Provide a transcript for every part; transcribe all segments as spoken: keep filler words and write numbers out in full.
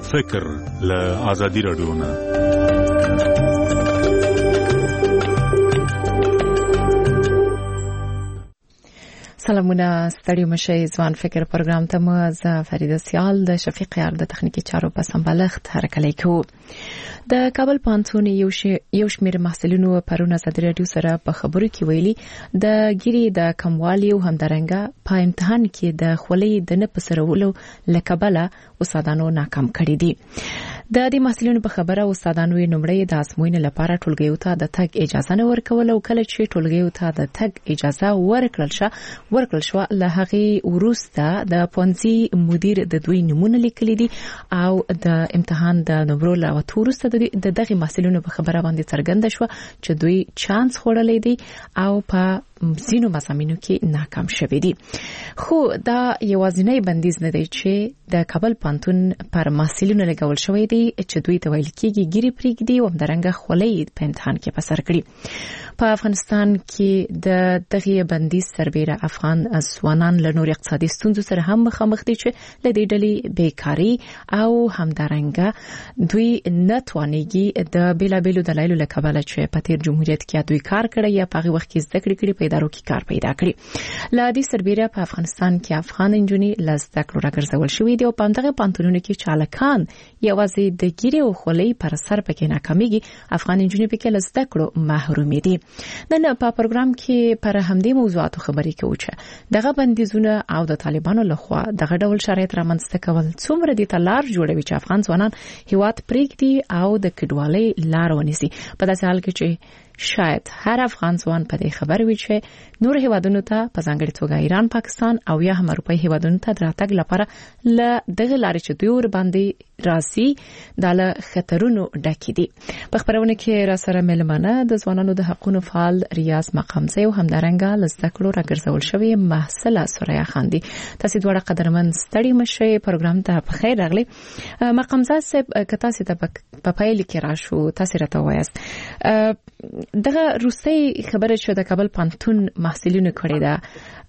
فکر له آزادي رادیو نه. سلامونه ستړي مشه ځوان فکر پروګرام ته مو زه فریده سیال د شفیق یار د تخنیکی چارو په سمبالښت هرکلی کوو. د کابل پوهنتون یو یو شمېر محصلینو پرون ازادي رادیو سره په خبرو کې ویلي د ګیري د کموالي او همدارنګه په امتحان کې د خولۍ د نه پسرولو لکبله استادانو ناکام کړي دي. د دې محصلینو په خبره استادانو یې نمړې د ازموینې لپاره ټولګیو ته د تګ اجازه نه ورکول او کله چې ټولګیو ته د تګ اجازه ورکړل شو ورکړل شو له هغه وروسته د پونځي مدیر د دوی نمونه لیکلي دي او د امتحان د نمبرو لا وروسته د دغه محصلینو په خبره باندې څرګنده شو چې دوی چانس خوړلې دي او په زینو مزامینو کې ناکام شوي دي. خو دا یوازینی بندیز نه دی چې د کابل پوهنتون پر محصلینو لګول شوی دی چې دوی ته ویل کېږي ګیري پرېږدي او همدارنګه خولۍ په امتحان کې په سر کړي. په افغانستان کې د دغه بندیز سربېره افغان ځوانان له نور اقتصادي ستونزو سره هم مخامخ دي چې له دې ډلې بیکاري او همدارنګه دوی نه توانېږي د بیلابېلو دلایلو له کبله چې په تیر جمهوریت کې دوی کار کړی یا په هغه وخت کې زده کړې کړې په ادارو کې کار پیدا کړی. له دې سربېره په افغانستان کې افغان انجونې له زده کړو راګرځول شوي دي او په همدغه پوهنتونونو کې چالکان یوازې د ګیرې او خولۍ پر سر پکې ناکامېږي، افغان انجونې پکې له زده کړو محرومې دي. نن په پروګرام کې پر همدې موضوعاتو خبرې کوو چې دغه بندیزونه او د طالبانو لخوا دغه ډول شرایط رامنځته کول څومره د تلار جوړوي چې افغان ځوانان هیواد پرېږدي او د کډوالۍ لار ونیسي. په داسې حال کې چې شاید هر افغان ځوان په دې خبر وي چې نور هیوادونو ته په ځانګړي توګه ایران، پاکستان او یا هم اروپایي هیوادونو ته دراتګ لپاره ل دغه لارې چې دوی ور باندې راسي د له خطرونو ډکې دي. په خبرونه کې را سره ملمنه د ځوانانو د حقوقو فعال ریاض مقامزه او همدارنګه لزدکړو راګرځول شوی محصله سوریا خان دي. تاسو دوه قدرمن ستړي مشه پروګرام ته په خیر راغلي. مقامزه صاحب کتا سي ته په پایل کې راشو تاسو راته وایاست دغه روسي خبره شو د کابل پوهنتون محصلینو کړی دا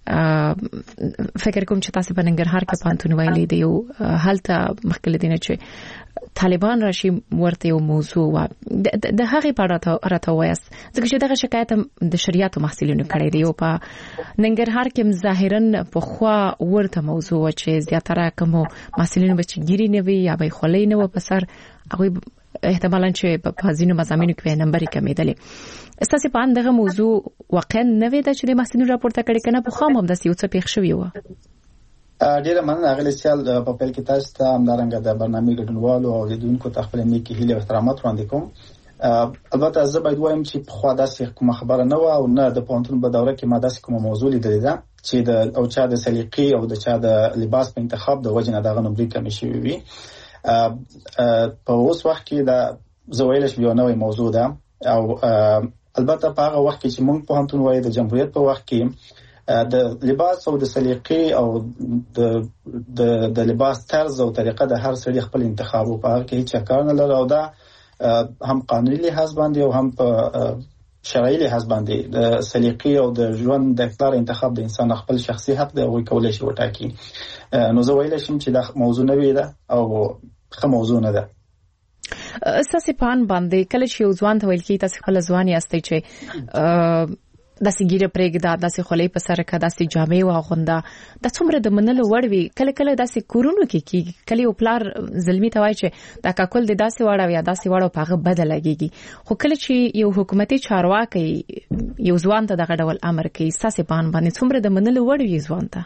فکر کوم چې تاسو په ننګرهار کې پوهنتون ویلي دی او حالت مخکله دینه چې طالبان راشي ورته یو موضوع و د هغه په اړه راته وایاست ځکه چې دغه شکایت د شریعت محصلینو کړی دی او په ننګرهار کې ظاهرا په خوا ورته موضوع چې زیاتره کوم محصلینو بچ ګیری نه وي یا به خولۍ نه و په سر هغه احتمالاً چې په ځینو مضامینو کې نمبرې کمیدلې. استاسې په اندغه موضوع واقعا نه وي دا چې د محصلینو راپورته کړي کنه په خام هم د یو څه پیښ شوی و. ډیره مننه غلی سیال په پیل کې تاسو ته همدارنګه د برنامه ګډونوالو او لیدونکو ته خپل نیکی هیله او احترامات وړاندې کوم. البته زه باید وایم چې په خوا داسې کومه خبره نه و او نه د پوهنتون په دوره کې ما داسې کومه موضوع لیدلې ده چې د او چا د سلیقې او د چا د لباس په انتخاب د وجه نه دغه نمبرې کمې شوې وي. په اوس وخت کې دا زویلش یو نوې موضوع ده او البته په هغه وخت کې چې موږ په هانتون وایي د جمهوریت په وخت کې د لباس او د سلیقې او د د د لباس طرز او طریقه د هر سړي خپل انتخاب او په هغه کې هیڅ کار نه لري او دا هم قانوني لحاظ باندې او هم په شرعي لحاظ باندې د سلیقې او د ژوند د اختیار انتخاب د انسان خپل شخصي حق دی او کولای شي وټاکي. نو زه ویل شم چې دا موضوع نه وي ده او ښه موضوع نه ده. استاسې پان باندې کله چې یو ځوان ته ویل کېږي تاسې خپل ځوان یاستئ چې داسې ګیره پرېږده، داسې خولۍ په سر کړه، داسې جامې واغونده، دا څومره د منلو وړ وي. کله کله داسې کورونو کې کېږي، کله یو پلار زلمي ته وایي چې دا کاکل دې داسې واړه یا داسې واړه په هغه بده لګېږي. خو کله چې یو حکومتي چارواکی یو ځوان ته دغه ډول امر کوي ستاسې پان باندې څومره د منلو وړ وي ځوان ته؟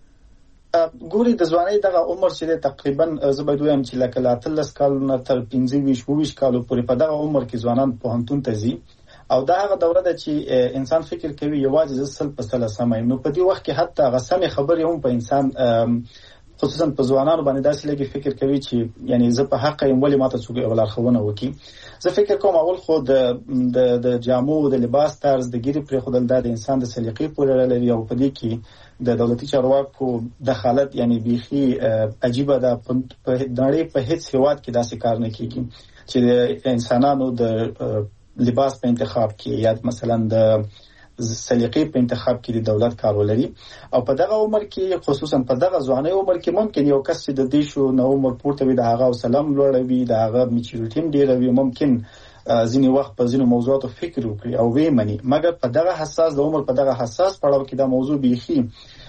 ګوري د ځوانۍ دغه عمر چې تقریبا زه باید وایم چې لکه له اتلس کالو تر پنځه ویشت اووه ویشت کالو پورې په دغه عمر کې ځوانان پوهنتون ته ځي او دا هغه دوره ده چې انسان فکر کوي یوازې د سل په سل سمای. نو په دې وخت کې حتی هغه سمې خبرې هم په انسان خصوصا په ځوانانو باندې داسې لګي فکر کوي چې یعنی زه په حق یم ولې ماته څوک یو لارښوونه وکړي. زه فکر کوم اول خو د د جامو د لباس طرز د ګیري پرې خودل د انسان د سلیقې پورې لري او په دې کې د دولتي چارواکو دخالت یعنی بیخي عجیبه ده. په نړۍ په هیڅ هیواد کې داسې کار نه کیږي چې انسانانو د لباس په انتخاب کې یا مثلا د سلیقې په انتخاب کې د دولت کار ولري او په دغه عمر کې خصوصا په دغه ځواني عمر کې ممکن یو کس چې د دې شو نو عمر پورته وي د هغه سلام لوړوي د هغه میچورټیم ډیروي ممکن ځینې وخت په ځینو موضوعاتو فکر وکړي او وی مني مګر په دغه حساس د عمر په دغه حساس پړاو کې دا موضوع بيخي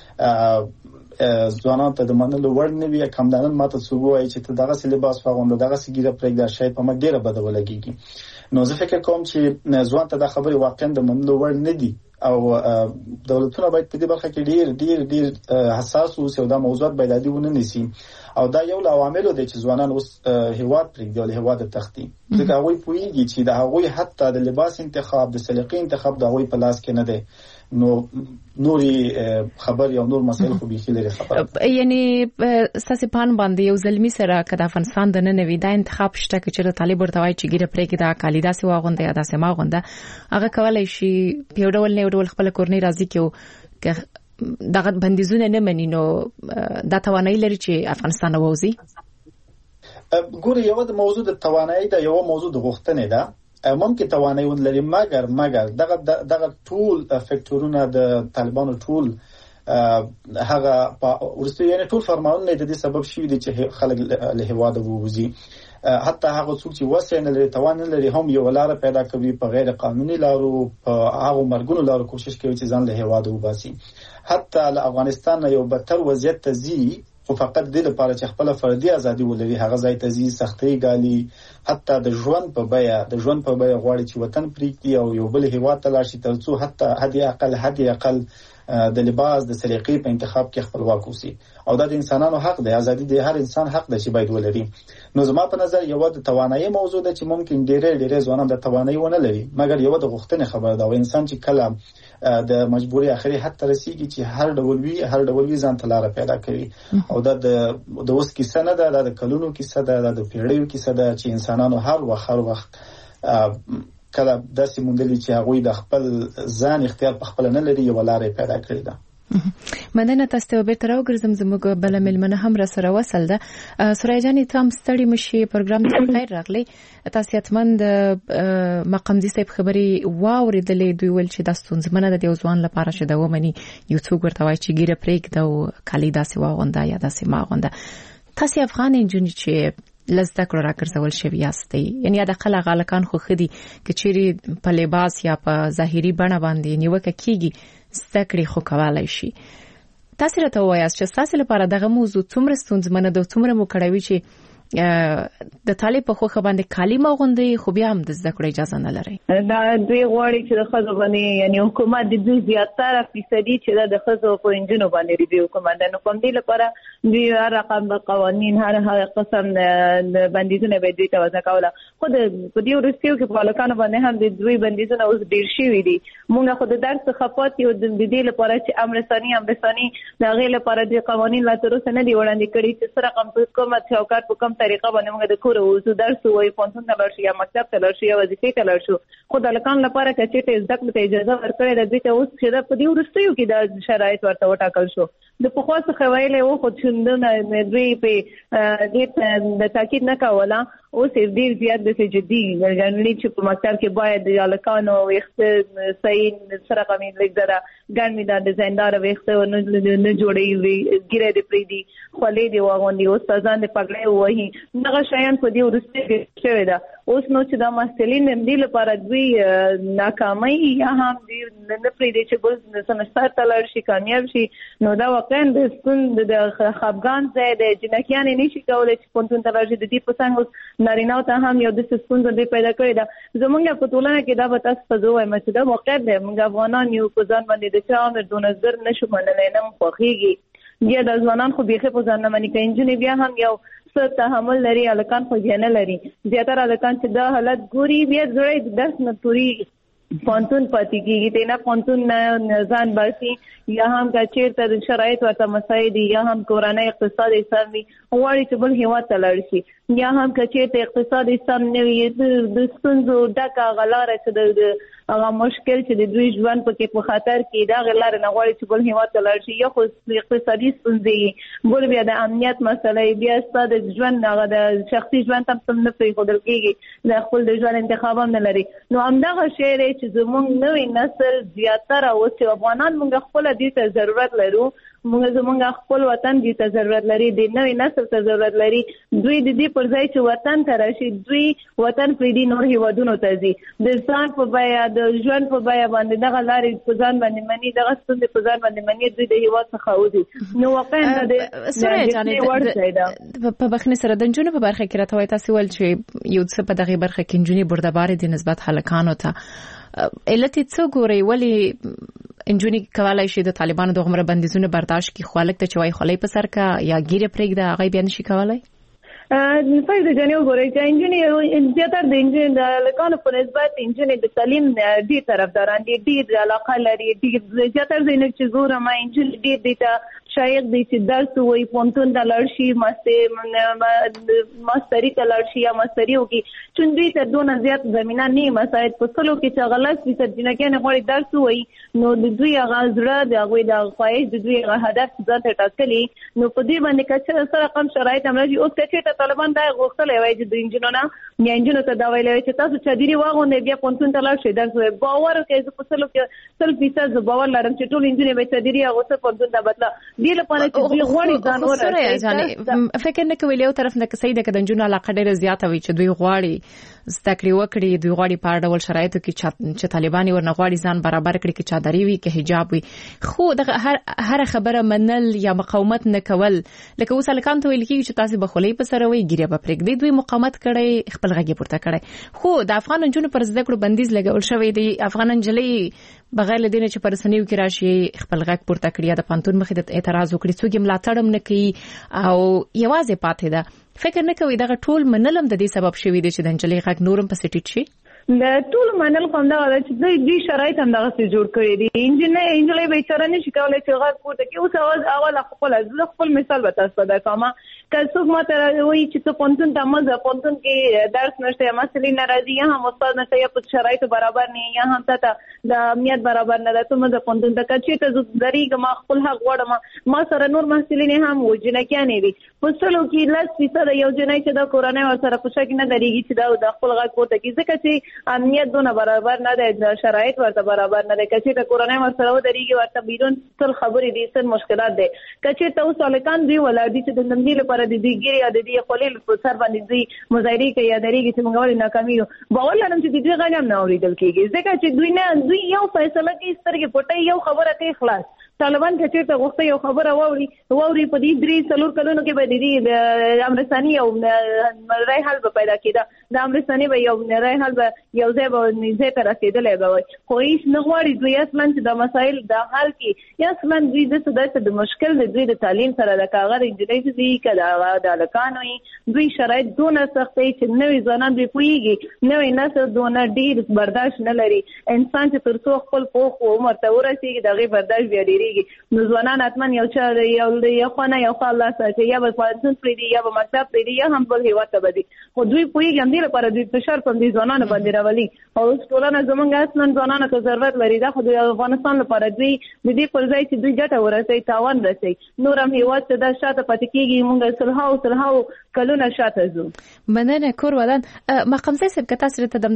ځوانان ته د منلو وړ نه وي کمدانن ماته څو وایي چې ته دغه لباس واغوند دغه سګیره پرېږده شاید په مګ ډیره بده ولګيږي نو زه فکر کوم چې ځوان ته د خبرې واقعا د منلو وړ نه دي او دولتونه باید په دې برخه کې ډیر ډیر ډیر حساس اوسي او دا موضوعات باید عادي ونه نیسي او دا یو له عواملو دی چې ځوانان اوس هیواد پرېږدي او هیواد تختی ځکه هغوی پوهیږي چې د هغوی حتی د لباس انتخاب د سلیقې انتخاب د هغوی په لاس کې نه دی نو نوري خبر یو نور مسایل خو بيخي لري خبره یعنی ساسې پان باندې یو ظلمي سره کدا افغانستان د نن وی دا انتخاب شته چې طالب ورته وایي چې ګیره پرې کې دا کالیدا سي واغونده یا دا سما غونده هغه کولای شي په ډول نه ډول خپل کورنۍ راضي کېو دغه بندیزونه نه مني نو دا توانایي لري چې افغانستان ووزي ګوري یو د موضوع د توانایي دا یو موضوع د غوښتنې ده ممکن توانایي ولري مګر مګر دغه دغه ټول فکټورونه د طالبانو ټول هغه ورسته یعنی ټول فرمانونه د دې سبب شوی دي چې خلک له هوا د ووزي حتی هغه څوک چې وسه نه لري توان نه لري هم یو لار پیدا کوي په غیر قانوني لارو په هغه مرګونو لارو کوشش کوي چې ځان له هوا د وباسي حتی له افغانستان یو بدتر وضعیت ته ځي خو فقط د لپاره چې خپل فردي ازادي ولري هغه ځای ته ځي سختي ګالي حتی د ژوند په بیه د ژوند په بیه غواړي چې وطن پریږدي او یو بل هیواد ته لاړ شي ترڅو حتی حد اقل حد اقل د لباس د سلیقې په انتخاب کې خپلواک اوسي او دا د انسانانو حق دی ازادي د هر انسان حق دی چې باید ولري نو زما په نظر یو د توانایي موضوع ده چې ممکن ډېرې ډېرې ځوانان د توانایي ونه لري مګر یو د غوښتنې خبره ده او انسان چې کله د مجبوري اخري حد ته رسیږي چې هر ډول وی هر ډول وی ځان ته لار پیدا کوي او دا د د اوس کیسه نه ده د کلونو کیسه ده د پیړیو کیسه ده چې انسانانو هر وخت هر وخت کله داسې مونږ چې هغه د خپل ځان اختیار په خپل نه لري یو لارې پیدا کړی ده مننه تاسو ته به تر وګرځم زموږ بل ملمنه هم را سره وصل ده سورای جان تام ستړي مشي پروګرام ته خیر راغلی تاسو یتمند مقام دي صاحب خبري واوریدلې دوی ول چې د ستونزمنه د ځوان لپاره شه د ومني یو څوک ورته وایي چې ګیره پریک دا کالی داسې واغونده یا داسې ما غونده تاسو افغان انجونی چې لزده کړو راګرځول شوی یاستئ یعنی د خلک غالکان خو خدي کچيري په لباس یا په ظاهري بڼه باندې نیوکه کیږي ستکړي خو کولای شي تاسو راته وایاست چې تاسو لپاره دغه موضوع څومره ستونزمنه ده څومره مو کړوي چې د طالب په خوخه باندې کلمه غوندي خو بیا هم د زده کړې اجازه نه لري دا دوی غواړي چې د خزو باندې یعنی حکومت د دوی زیاتره فیصدي چې د خزو په انجنونو باندې ریویو کومند نو کوم دی لپاره دوی هر رقم قوانين هر هر قسم د بندیزونه به دوی توازن کوله خو د په دې ورستیو کې په لکانو باندې هم د دوی بندیزونه اوس ډیر شي وي دي مونږ خو د درس خفات یو د دې لپاره چې امرسانی امرسانی د غیر لپاره د قوانين لا تر اوسه نه دی وړاندې کړي چې سره کوم حکومت چوکاټ په کوم طریقه باندې موږ د کور او درس وای پونتون ته لار شي یا مکتب ته لار شي یا وظیفه ته لار شو خو د لکان لپاره چې ته زده کړې اجازه ورکړې د دې ته اوس چې د په دې ورستیو کې د شرایط ورته وټاکل شو د په خاصه خوایله او خو څنګه دوی په دې د تاکید نه کوله او سې ډیر زیات د جدي ګڼلې چې په مکتب کې باید د لکانو وخت صحیح سره کومې لګره ګڼمې د ډیزاینر وخت نه جوړې وي ګیره دې پری دي خولې دی واغوندي او استادان دې پګړې وایي دغه شیان په دې ورسته شوی دا اوس نو چې د محصلین دې لپاره دوی ناکامي یا هم دې نه پری دي چې بل سمستر تلل شي کامیاب شي نو دا واقعا د ستون د خفګان ځای د جنکیان نشي کولای چې پونتون تلل شي د دې په څنګه نارینه ته هم یو د ستون دې پیدا کړی دا زمونږ په ټولنه کې دا به تاسو په زوای مچ دا موقع دی موږ افغانان یو په ځان باندې د چا امر د نظر نشو منلای نه مخېږي بیا د ځوانان خو بیخي په ځان نه مني کې انجنیر بیا هم یو څه تحمل لري الکان خو یې نه لري زیاتره الکان چې دا حالت ګوري بیا زړې درس نه پوری پونتون پاتې کیږي ته نه پونتون نه ځان باسي یا هم کا چیرته د شرایط ورته مسایل دي یا هم کورانه اقتصاد اسلامي غواړي چې بل هیواد ته لاړ شي یا هم کا چیرته اقتصاد اسلام نه وي د ستونزو ډکه غلاره چې د هغه مشکل چې د دوی ژوند پکې په خطر کې دا غلار نه غواړي چې بل هیواد ته لاړ شي، یا خو اقتصادي ستونزې، بل بیا د امنیت مسله، بیا ستاسو د ژوند هغه د شخصي ژوند هم څه نه پرېښودل کېږي، د خپل د ژوند انتخاب هم نه لري. نو همدغه شی دی چې زموږ نوی نسل زیاتره اوس چې افغانان موږ خپل دې ته ضرورت لرو، موږ زموږ خپل وطن دې ته ضرورت لري، د نوی نسل ته ضرورت لري. دوی د دې پر ځای چې وطن ته راشي، دوی وطن پرېږدي نور هیوادونو ته ځي، د ځان په بیه د ژوند په بیه باندې دغه لارې په ځان باندې مني، دغه ستونزې په ځان باندې مني، دوی د هیواد څخه وځي. نو واقعا د سره جانې په بخنه سره د نجونو په برخه کې راته وایي تاسو ول چې یو څه په دغه برخه کې نجونې بردبار دي نسبت هلکانو ته، علت څه ګوري ولی انجونی کولای شي د طالبانو د عمر بندیزونه برداشت کی خالق ته چوي خلې په سر کا یا ګیره پرېږده هغه بیان شي کولای؟ ا فائدہ جنې وګورئ چې انجینر زیاتره د انجینر د لکانو په نسبت انجینر د تعلیم دی طرفداران دي، ډیر علاقه لري، ډیر زیاتره د انجینر چې ګورم انجینر ډیر دي ته شایق دي چې درس وایي، پونتون د لړشي ماستری ته لړشي یا ماستری وکي، چون دوی ته دونه زیات زمينه نه مساعد په سلو کې چې غلط دي چې جنکه نه غوړي درس وایي، نو د دوی هغه زړه د هغه د خواهش د دوی هغه هدف ځان ته ټاکلي، نو په دې باندې کچره سره کم شرایط هم راځي. اوس کچې ته طالبان دا غوښتل وایي چې د انجینرانو یا انجینر ته دا ویل چې تاسو چې ډیری واغونه بیا پونتون ته لړشي درس وایي، باور کوي چې په سلو کې سل فیصد باور لرم چې ټول انجینر به ډیری هغه څه پونتون ته بدلا دی لپاره چې دوی غواړي ځان ورته فکر نه کوي له طرف نه کسي د کډنجونو علاقه ډیره زیاته وي چې دوی غواړي ستکری وکړي، دوی غواړي په ډول شرایطو کې چې طالبان ورنه غواړي ځان برابر کړي کې چادري وي کې حجاب وي، خو دغه هر هر خبره منل یا مقاومت نه کول لکه اوس الکان ته ویل کېږي چې تاسو به خولې په سره وي ګیره به پرېږدي، دوی مقاومت کړي خپل غږی پورته کړي، خو د افغان نجونو پر زده کړو بندیز لګول شوی دی. افغان نجلې بغیر لدینه چې پر سنیو کې راشي خپل غږ پورته کړي د پانتون مخې ته اعتراض وکړي، څوک ملاتړ هم نه کوي او یوازې پاتې ده. فکر نه کوي دغه ټول منلم د دې سبب شوی دی چې د نجلې غږ نورم په سټیټ شي؟ د ټول منل کوم دا چې دوی دوی شرایط هم دغه څه جوړ کړی دي. انجینر انجینر به چاره نشي کولای چې غږ پورته کړي. اوس اواز اول خپل خپل مثال به تاسو ته کوم، که څوک ماته وایي چې ته پونتون ته مزه پونتون کې درس نشته، مسلې ناراضي یا هم استاد نشته یا په شرایط برابر نه یا هم ته د امنیت برابر نه ده، ته مزه پونتون ته کچې ته زریګه ما خپل حق غواړم، ما سره نور مسلې هم وجنه کې نه وي پسلو کې لاس فیصد یو جنای چې د کورونه ور سره پښه کې نه درېږي چې دا د خپل غږ پورته کې ځکه چې امنیت دونه برابر نه ده، شرایط ورته برابر نه ده، کچې ته کورونه ور سره درېږي ورته بیرون ټول خبرې دي سر مشکلات ده. کچې ته اوس الکان دی ولادي چې د نمدې لپاره د دې ګری یا د دې خپل په سر باندې دی مظاهره کوي یا درېږي چې موږ ولې ناکامي یو، باور لرم چې دې غږ هم نه اورېدل کېږي ځکه چې دوی نه دوی یو فیصله کې سترګې پټي یو خبره کوي خلاص. طالبان چې چیرته غوښته یو خبره ووري ووري په دې درې څلور کلونو کې به د امرستاني یو رای حل به پیدا کېده، د امرستاني به یو رای حل به یو ځای به نږدې ته رسېدلی به وي، خو هیڅ نه غواړي دوی اصلا چې د مسایل د حل کې یا اصلا دوی داسې داسې د مشکل د دوی د تعلیم سره د کاغذ انجنیري چې دي که د هغه د هلکانو وي دوی شرایط دونه سخت دی چې نوي ځوانان دوی پوهېږي نوی نسل دونه ډېر برداشت نه لري. انسان چې تر څو خپل پوخ عمر ته ورسېږي د هغې برداشت بیا ډېرېږي. نو ځوانان حتما یو چا یو یو خونه یو خوا الله ساتي یا به پوهنتون پرېږدي یا به مکتب پرېږدي یا هم بل هېواد ته به ځي، خو دوی پوهېږي همدې لپاره دوی فشار په همدې ځوانانو باندې راولي. او اوس ټولنه زموږ اصلا ځوانانو ته ضرورت لري، دا خو د افغانستان لپاره دوی د دې پر ځای چې دوی ګټه ورسوي تاوان رسوي، نور هم هېواد ته دا شاته پاتې کېږي، موږ سلهاو سلهاو کلونه شاته ځو. مننه کور ودان مقامزه صاحب که تاسو ته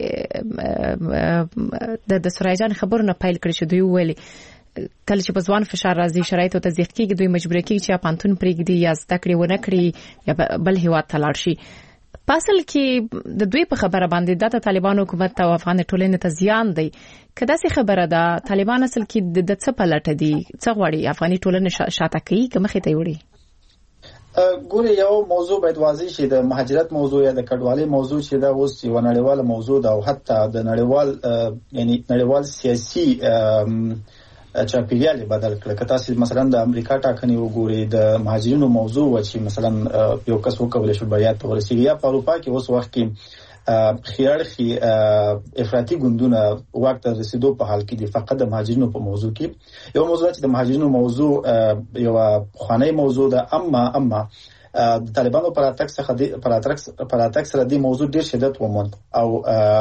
دغه د سورایجان خبرونه پیل کړی چې دوی ویلي کله چې په ځوان فشار راځي شرایط او تضیق کېږي دوی مجبور کېږي چې یا پانتون پرېږدي یا زده کړې ونه کړي یا بل هېواد ته لاړ شي. پاسل کې د دوی په خبره باندې د طالبان حکومت ته او افغان ټولنې ته زیان دی، که داسې خبره ده طالبان اصل کې د څه په لټه دي، څه غواړي افغاني ټولنه شاته کوي که مخې ته وړي؟ ګوري یو موضوع باید واضح شي، د مهاجرت موضوع یا د کډوالۍ موضوع چې دا اوس یو نړیواله موضوع ده او حتی د نړیوال یعنی نړیوال سیاسي چاپیریال بدل کړ. که تاسو مثلا د امریکا ټاکنې وګورئ د مهاجرینو موضوع و چې مثلا یو کس وکولای شي بیا ته ورسیږي، یا په اروپا کې اوس وخت کې خیارخي افراطي ګوندونه وخت رسیدو په حال کې دي فقط د مهاجرینو په موضوع کې. یو موضوع چې د مهاجرینو موضوع یو خوانی موضوع ده، اما اما د طالبانو پر اتاک څخه پر اتاک پر اتاک سره د موضوع ډیر شدت وموند او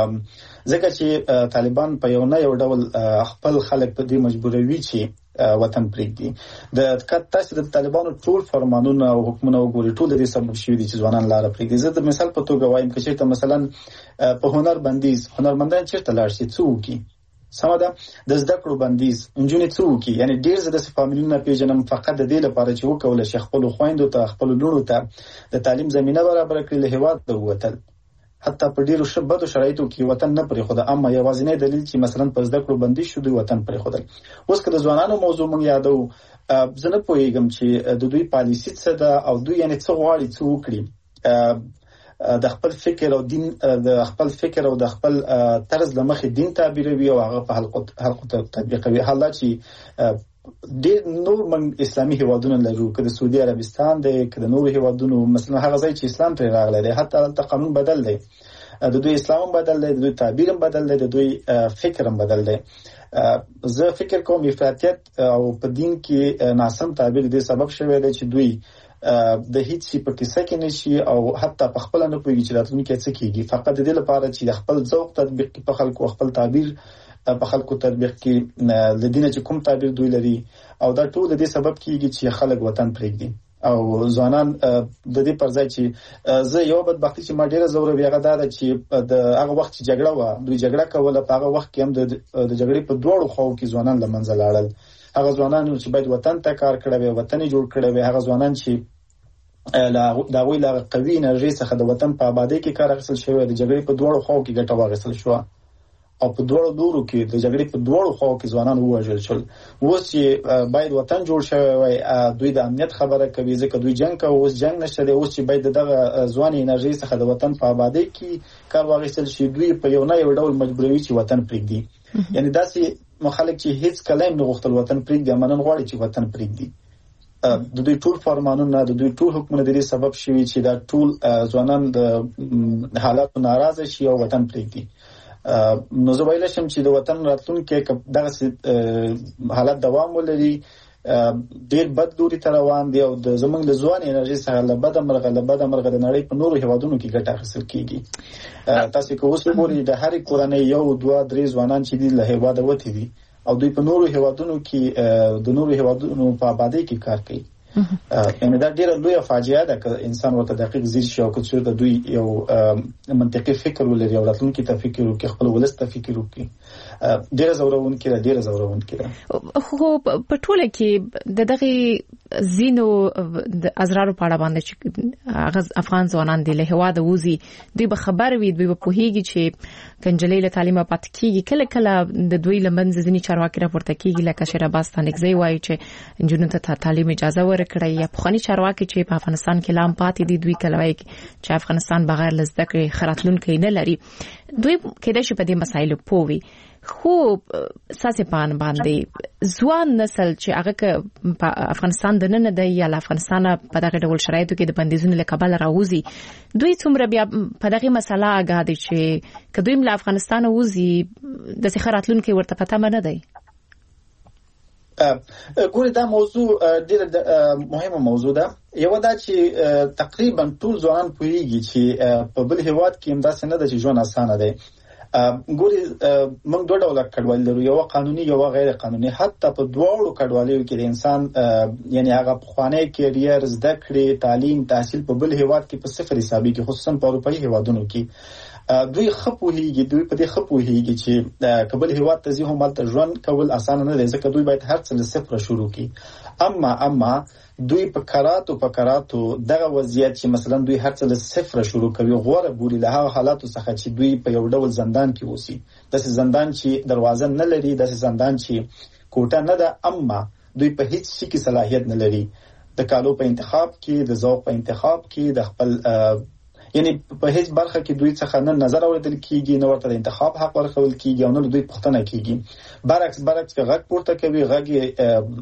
ځکه چې طالبان په یو نه یو ډول خپل خلک په دې مجبوروي چې وطن پرېږدي د تاسو د طالبانو ټول فرمانونه او حکمونه وګوري ټول د دې سبب شوي دي چې ځوانان لار پرېږدي. زه د مثال په توګه وایم چې ته مثلا په هنر بندیز هنرمندان چیرته لاړ شي څوک سمه ده د زده کړو بندیز انجونې څوک یعنی ډیر زده فامیلونه پیژنم فقط د دې لپاره چې وکول شي خپل خويندو ته خپل لونو ته د تعلیم زمينه برابر کړي له هیواد د وطن حتی په ډیرو شبدو شرایطو کې وطن نه پرې خو د اما یوازینی دلیل چې مثلا په زده کړو بندیز شو د وطن پرې خو د اوس که د ځوانانو موضوع مونږ یادو زه نه پوهیږم چې د دوی پالیسی څه ده او دوی یعنی څه غواړي څه وکړي د خپل فکر او دین د خپل فکر او د خپل طرز لمخې دین تعبیروي او هغه په حلقو حلقو تطبیقوي. حالا چې ډېر نور من اسلامي هیوادونه لرو که د سعودي عربستان دی که د نور هیوادونو مثلا هغه ځای چې اسلام پرې راغلی دی حتی هلته قانون بدل دی د دوی اسلام بدل دی د دوی تعبیر هم بدل دی د دوی فکر هم بدل دی. زه فکر کوم افراطیت او په دین کې ناسم تعبیر دې سبب شوی دی چې دوی د هیڅ شي په کیسه کې نشي او حتی په خپل نه پوهیږي چې راتلونکي څه کیږي فقط د دې لپاره چې د خپل ذوق تطبیق په خلکو خپل تعبیر په خلکو تطبیق کې د دین چې کوم تعبیر دوی لري او دا ټول د دې سبب کیږي چې خلک وطن پرېږدي او ځوانان د دې پر ځای چې زه یو بدبختی چې ما ډیره زوره بیاغه ده چې د هغه وخت چې جګړه و دوی جګړه کوله په هغه وخت کې هم د جګړې په دوړو خو کې ځوانان لمنځه لاړل. هغه ځوانان چې باید وطن ته کار کړی وي وطن جوړ کړی وي هغه ځوانان چې لا دا وی لا قوي انرژي څخه د وطن په آبادی کې کار اخیستل شوی د جګړې په دوړو خو کې ګټه واخیستل شو او په دوړو دورو کې د جګړې په دوړو خو کې ځوانان ووژل شول. اوس چې باید وطن جوړ شوی وي دوی د امنیت خبره کوي ځکه دوی جنگ کوي اوس جنگ نشته دی اوس چې باید دغه ځوان انرژي څخه د وطن په آبادی کې کار واخیستل شي دوی په یو نه یو ډول مجبوروي چې وطن پرېږدي. یعنی داسې مخالک چې هیڅ کلام نه غوښتل وطن پرېږدي امنن غواړي چې وطن پرېږدي. د دوی ټول فرمانونه د دوی ټول حکمونه د دې سبب شوي چې دا ټول ځوانان د حالاتو ناراضه شي او وطن پرېږدي. نو زه ویلی شم چې د وطن راتلونکی که دغسې حالت دوام ولري ډېر بد لوري ته روان دی او د زموږ له ځوان انرژي څخه له بده مرغه له بده مرغه د نړۍ په نورو هیوادونو کې ګټه اخیستل کېږي. تاسې که اوس وګورئ د هرې کورنۍ یو دوه درې ځوانان چې دي له هیواده وتي دي او دوی په نورو هیوادونو کې د نورو هیوادونو په آبادۍ کې کار کوي. یعنی دا ډیره لویه فاجعه ده که انسان ورته دقیق ځیر شي او که څوک د دوی یو منطقي فکر ولري او راتلونکي ته فکر وکړي خپل ولس ته فکر وکړي ډیره زورونکې ده ډیره زورونکې ده. خو په ټوله کې د دغه زینو د ازرارو په اړه باندې چې افغان ځوانان دي له هیواده وځي دوی به خبر وي دوی به پوهیږي چې کنجلې له تعلیمه پاتې کیږي کله کله د دوی لمنځ ځینې چارواکي راپورته کیږي لکه شیر عباس تانکزی وایي چې انجونو ته تعلیم اجازه ورکړي یا پخوانی چارواکي چې په افغانستان کې لام پاتې دي دوی کله وایي چې افغانستان بغیر له زده کړې خراتلونکي نه لري دوی کېدای شي په دې مسایلو پوهوي. خو ساسې پان باندې ځوان نسل چې هغه په افغانستان د نن د یا افغانستان په دغه ډول شرایطو کې د بندیزونو له کبله راوځي دوی څومره بیا په دغه مسله آگاه دي چې که دوی له افغانستان وځي د سخراتلونکو ورته پته نه دی. ګورې دا موضوع ډېره مهمه موضوع ده. یو دا چې تقریبا ټول ځوانان پوهیږي چې په بل هیواد کې هم داسې نه ده چې ژوند اسانه دی. ګوري موږ دوه ډوله کډوالي لرو یو قانوني یو غیر قانوني. حتی په دواړو کډوالیو کې د انسان یعنی هغه پخوانی کیریر زده کړې تعلیم تحصیل په بل هیواد کې په صفر حسابي کې خصوصا په اروپایي هیوادونو کې دوی خپوهیږي دوی په دې خپوهیږي چې کبل هیواد ته ځي هم تل ژوند کول اسانه نه دی ځکه دوی باید هر څه له صفر شروع کړي. اما اما دوی په کراتو په کراتو دغه وضعیت چې مثلا دوی هر څه له صفر شروع کوي غوړه بوري له هغه حالاتو څخه چې دوی په یو ډول زندان کې اوسي داسې زندان چې دروازه نه لري داسې زندان چې کوټه نه ده اما دوی په هیڅ شي کې صلاحیت نه لري د کالو په انتخاب کې د ذوق په انتخاب کې د خپل یعنی په هیڅ برخه کې دوی څخه نه نظر اوریدل کیږي نه ورته انتخاب حق ورکول کیږي او نه دوی پوښتنه کیږي. برعکس برعکس که غږ پورته کوي غږ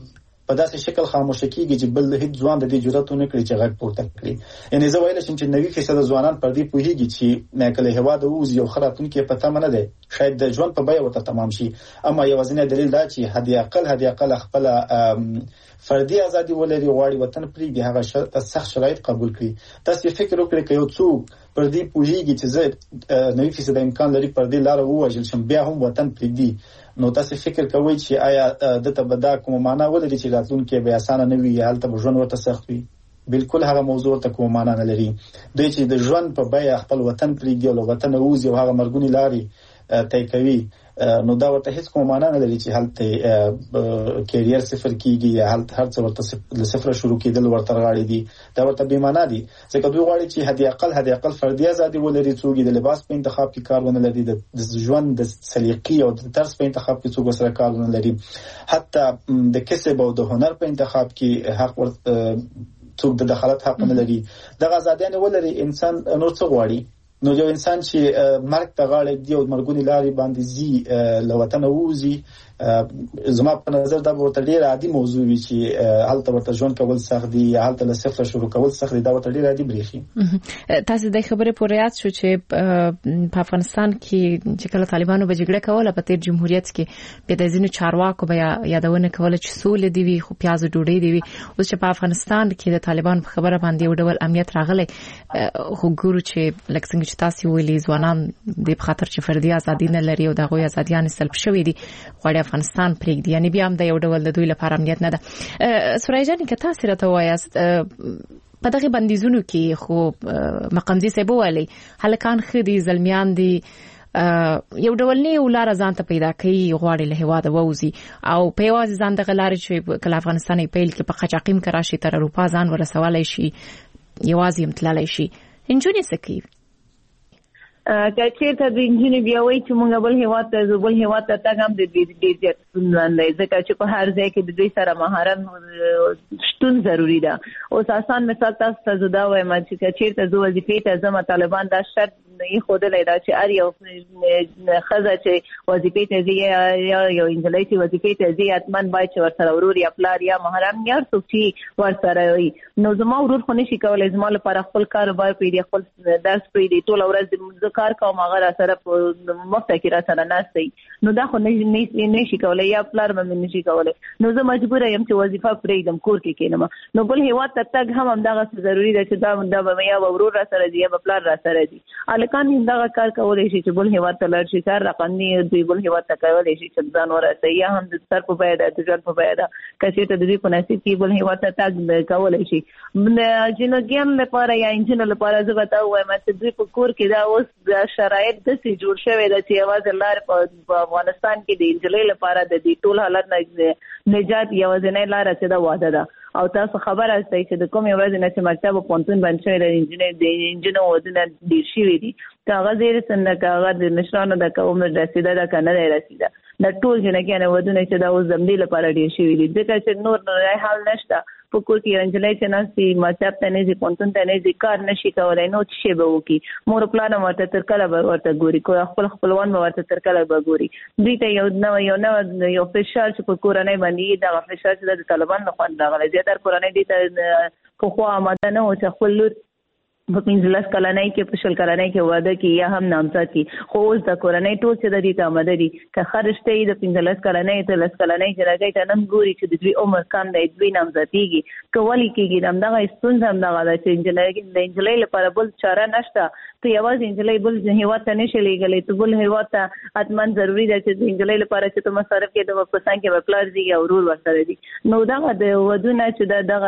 په داسې شکل خاموش کیږي چې بل هیڅ ځوان د دې جرأت نه کوي چې غږ پورته کړي. یعنی زه ویل شم چې نوي فیصد ځوانان پر دې پوهیږي چې مکله هوا د اوز یو خراتونکو په تمه نه ده شاید د ژوند په بیه ورته تمام شي، اما یو ځینې دلیل دا چې هدي اقل هدي اقل خپل فردي ازادي ولري غواړي وطن پرې دی هغه شرط سخت شرایط قبول کړي. تاسو فکر وکړئ چې یو څوک پر دې پوهیږي چې زه نوي فیصد امکان لري پر دې لار ووجل شم بیا هم وطن پرې دی، نو تاسو فکر کوئ چې آیا د تبدا کوم معنا ولري چې راتلونکي به اسانه نه وي یا حالت به ژوند ورته سخت وي؟ بالکل هغه موضوع ته کوم معنا نه لري. دوی چې د ژوند په بیه خپل وطن پرېږدي او وطن اوزي او هغه مرګونی لاري طی کوي، نو دا ورته هیڅ کوم معنا نه لري چې هلته کیریئر صفر کیږي یا هلته هر څه ورته صفر شروع کیدل ورته غاړي دي، دا ورته بې معنا دي. ځکه دوی غواړي چې هدي اقل هدي اقل فردي ازادي ولري، څوک د لباس په انتخاب کې کار ونه لري، د ژوند د سلیقې او د طرز په انتخاب کې څوک سره کار ونه لري، حتی د کسب او د هنر په انتخاب کې حق ورته څوک د دخالت حق نه لري. دغه ازادي نه ولري انسان نور څه غواړي؟ نو یو انسان چې مرګ ته غاړه دی او مرګونی لاري باندې زی لوطن اوزي، زما په نظر دا ورته ډیر عادي موضوع وي چې حالت ورته ژوند کول سخت دي یا حالت له صفر شروع کول سخت دي، دا ورته ډیر عادي بریخي. تاسو د خبرې پورې یاد شو چې په افغانستان کې چې کله طالبانو به جګړه کوله په تیر جمهوریت کې په دځینو چارواکو به یادونه کوله چې سول دی وي خو پیاز ډوډۍ دی وي. اوس چې په افغانستان کې د طالبان په خبره باندې یو ډول امنیت راغلی، خو ګورو چې لکه څنګه چې تاسو ویلي ځوانان د خاطر چې فردي ازادي نه لري او دغه ازاديان سلب شوې دي غواړي افغانستان پرېږدي، یعنی بیا هم د یو ډول د دوی لپاره امنیت نه ده. سورای جان که تاسو راته وایاست په دغه بندیزونو کې خو مقامزي صاحب وایي هلکان خدي زلمیان دي یو ډول نه ولاره ځان ته پیدا کوي غواړي له هوا د ووزي او په یوازې ځان د غلارې چې کله افغانستان یې پیل کې په قاچاقیم کراشي تر اروپا ځان ورسولای شي یوازې امتلالای شي. انجونی سکی که چیرته د انجینر بیا وایي چې موږ بل هیواد ته بل هیواد ته تګ هم د دې زیات ستونزمن دی، ځکه چې په هر ځای کې د دوی سره مهارت شتون ضروری ده. اوس آسان مثال تاسو ته زه دا وایم چې که چیرته زه وظیفې ته ځم، طالبان دا شرط یې ښودلی ده چې هر یو ښځه چې وظیفې ته ځي یا یو نجلۍ چې وظیفې ته ځي حتما باید چې ورسره ورور یا پلار یا محرم یا څوک چې ورسره وي. نو زما ورور خو نشي کولی زما لپاره خپل کاروبار پرېږدي، خپل درس پرېږدي، ټوله ورځ کار کوم هغه را سره په مفته کې را سره ناست دی، نو دا خو نشي کولی یا پلار به نشي کولی. نو زه مجبوره یم چې وظیفه پرېږدم کور کې کینم. نو بل هیواد ته تګ هم همدغه ضروري ده چې دا دا به یا ورور را سره دی یا به پلار را سره دی. الکان همدغه کار کولی شي چې بل هیواد ته لاړ شي، کار رقمي دوی بل هیواد ته کولی شي چې ځان ورسوي، یا هم د سر په بیه ده د ژوند په بیه ده که چېرته د دوی په نصیب کې بل هیواد ته تګ کولی شي. جنوګیان لپاره یا انجینر لپاره زه به تا ووایم چې دوی په کور کې دا اوس شرایط داسې جوړ شوی ده چې یوازې لارې په افغانستان کې د انجلۍ لپاره د دې ټول حالت نه نجات یوازینۍ لاره چې ده واده ده. او تاسو خبر هستئ چې د کومې ورځې نه چې مکتب او پوهنتون بند شوی د انجینر د انجینر ودونه ډېر شوي دي، که هغه زیر سن ده که هغه د مشرانو ده که عمر رسیده ده که نه دی رسیده، دا ټول جنکیانې ودونه چې دا اوس د همدې لپاره ډېر شوي دي، ځکه چې نور نوری حال نشته. په کور کې یو نجلۍ چې ناستي مکتب ته نه ځي، پوهنتون ته نه ځي، کار نشي کولی، نو څه شی به وکړي؟ مور پلار هم ورته تر کله به ورته ګوري، خپل خپلوان به ورته تر کله به ګوري. دوی ته یو نوی یو نوی یو فشار چې په کورنۍ باندې دغه فشار چې د طالبان لخوا راغلی، زیاتره کورنۍ دې ته پخوا آماده نه و چې خپل لور په پنځلس کلنۍ کې په شل کلنۍ کې واده کې یا هم نامزد کړي، خو اوس د کورنۍ ټول چې د دې ته آماده دي. که ښه رشته یې د پنځلس کلنۍ ته لس کلنۍ جنکۍ ته نن ګوري چې د دوی عمر کم دی، دوی نامزدېږي، که ولې کېږي؟ همدغه ستونزه همدغه ده چې د نجلۍ لپاره بل چاره نشته. ته یوازې نجلۍ بل هېواد ته نشي لېږلی، ته بل هېواد ته حتما ضروري ده چې د نجلۍ لپاره چې ته مصرف کې د په څنګ کې به پلار ځي یا ورور ورسره دي. نو دغه د ودونه چې دغه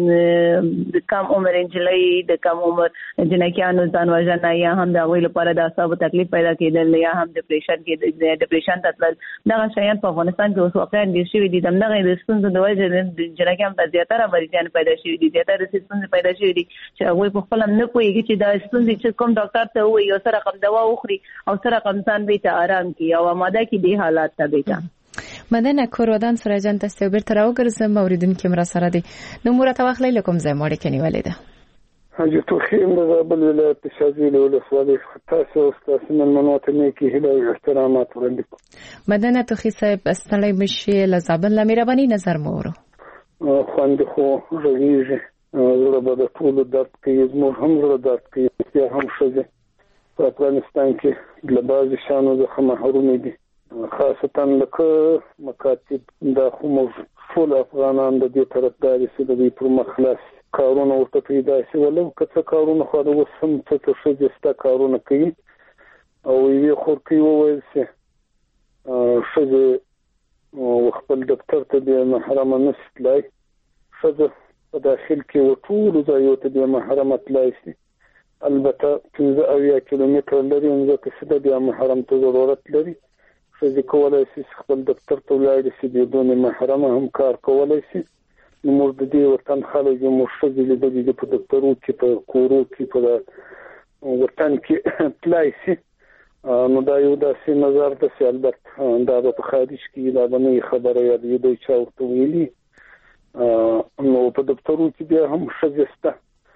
د کم عمر نجلۍ د کم عمر جنکیانو ځان وژنه یا هم د هغوی لپاره د اعصابو تکلیف پیدا کېدل یا هم ډپریشن کې ډپریشن ته تلل، دغه شیان په افغانستان کې اوس واقعا ډېر شوي دي. د همدغې د ستونزو د وجې جنکیانو ته زیاتره مریضان پیدا شوي دي، زیاتره ستونزې پیدا شوي دي چې هغوی په خپله هم نه پوهېږي چې دا ستونزې چې کوم ډاکټر ته ووایي او څه رقم دوا وخوري او څه رقم ځان بیته آرام کړي او اماده کړي دې حالات ته بیته. مننه. کور ودان سورای جان تاسو یو بیرته راوګرځم، اوریدونکي مو را سره دي. نو مو راته واخلئ له کوم ځای مو اړیکه نیولې ده؟ حاجي توخیم د زابل ولایت د شاذلي ولسوالۍ تاسو ستاسو مېلمنو ته نیکې هیلې او احترامات وړاندې کوم. مننه توخي صاحب، ستړی مشي له زابل له مهرباني نظر مو ورو. خوند خو رغیږي زړه به د ټولو درد کوي زموږ هم زړه درد کوي بیا هم ښځې په افغانستان کې له بعضې شیانو څخه محرومې دي خاصتا لکه مکاتب دا خو موږ ټول افغانان د دې طرفدار یو چې د دوی پر مخ خلاص کارونه ورته پیدا شي ولو که څه کارونه خو د اوس هم څه څه ښځې شته کارونه کوي او یوې خورکۍ وویل چې ښځې خپل دفتر ته بې محرمه نشي تلای ښځه په داخل کې و ټولو ځایو ته بې محرمه تلای شي البته پنځه اویا کیلومتره لري ځکه چې د بیا محرم ته ضرورت لري ښځې کولی شي خپل دفتر ته ولاړې شي بدون محرمه هم کار کولی شي نو موږ د دې وطن خلک یو موږ ښځې لیدلې دي په دفترو کې په کورو کې په وطن کې تلای شي نو دا یو داسې نظر ده چې البته دا به په خارج کې دا به نه خبره یا دوی چا ورته ویلي نو په دفترو کې بیا هم ښځې شته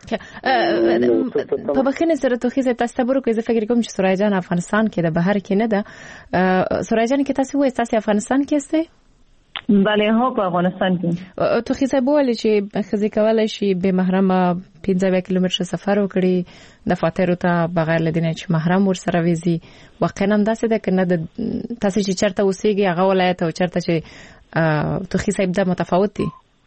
په بخښنې سره توخیزه تاسو ته ورکوي زه فکر کوم چې سورای جان افغانستان کې د بهر کې نه ده سورای جان کې تاسو وایي تاسو افغانستان کې یاست بله هو په افغانستان کې توخیزه بوله چې خزي کولای شي به محرمه پنځه کیلومتره سفر وکړي د فاتحه ته بغیر لدینه چې محرم ور سره ویزي واقعا داسې ده کنه د تاسو چې چرته اوسېږي هغه ولایت او چرته چې توخیزه ابدا متفاوت دي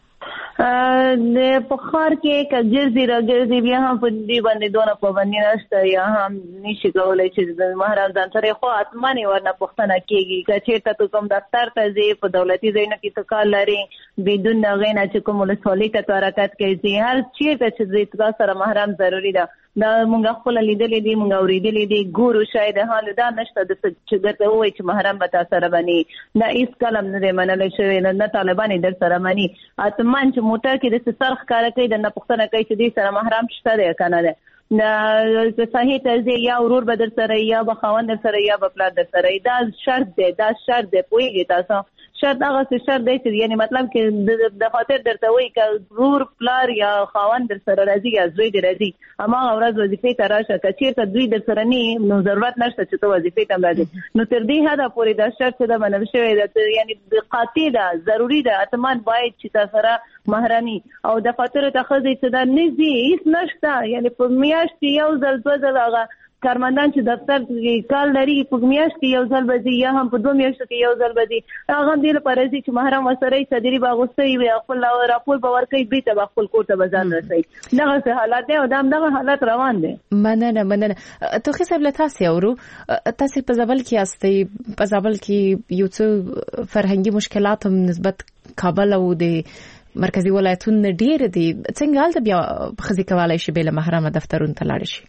د پخار کې کګرځي راګرځي بیا هم په دې باندې دونه پابندي نشته یا هم نشي کولای چې د محرم ځان سره خو اتمانه ورنه پښتنه کېږي چې ته کوم دفتر ته ځې په دولتي ځایونو کې ته کار لري بدون غینه چې کوم ولسوالۍ ته حرکت کوي هر چیرته چې دې سره محرم ضروری ده دا مونږ خپل لیدلې دي مونږ اورېدلې دي ګورو شاید حال دا نشته د چې درته وایي چې محرم به تاسو سره باندې دا هیڅ کلم نه دی منل شوی نه طالبان در سره باندې اتمان چې موټر کې د سرخ کار کوي د نه پښتنه کوي چې دې سره محرم شته دی کنه ده دا صحیح ته یا ورور به در سره یا به خاوند در سره یا به پلار در سره دا شرط دی دا شرط دی پوهیږئ تاسو شرط هغه څه شرط دی چې یعنی مطلب کې د خاطر درته وایي که ورور پلار یا خاوند در سره راځي یا زوی دې راځي هماغه ورځ وظیفې ته راشه که چېرته دوی در سره نه نو ضرورت نشته چې ته وظیفې ته راځي نو تر دې حده پورې دا شرط چې ده منل شوی ده یعنی قاطع ده ضروري ده اتمان باید چې تا سره محرمي او د خاطر ته ښځې چې دا نه ځي هېڅ نشته یعنی په میاشت کې یو ځل دوه ځل هغه کارمندان چې دفتر کې کار لري په میاشت کې یو ځل به ځي یا هم په دوه میاشتو کې یو ځل به ځي هغه هم دې لپاره ځي چې محرم ورسره یې صدري به اغوستی وي خپل راپور به ورکوي بېرته به خپل کور ته به ځان رسوي دغسې حالات دی او دا همدغه حالات روان دی مننه مننه توخي صاحب له تاسې اورو تاسې په زابل کې یاستئ په زابل کې یو څه فرهنګي مشکلات هم نسبت کابل او د مرکزي ولایتونو ډېر دي څنګه هلته بیا ښځې کولی شي بې له محرمه دفترونو ته لاړې شي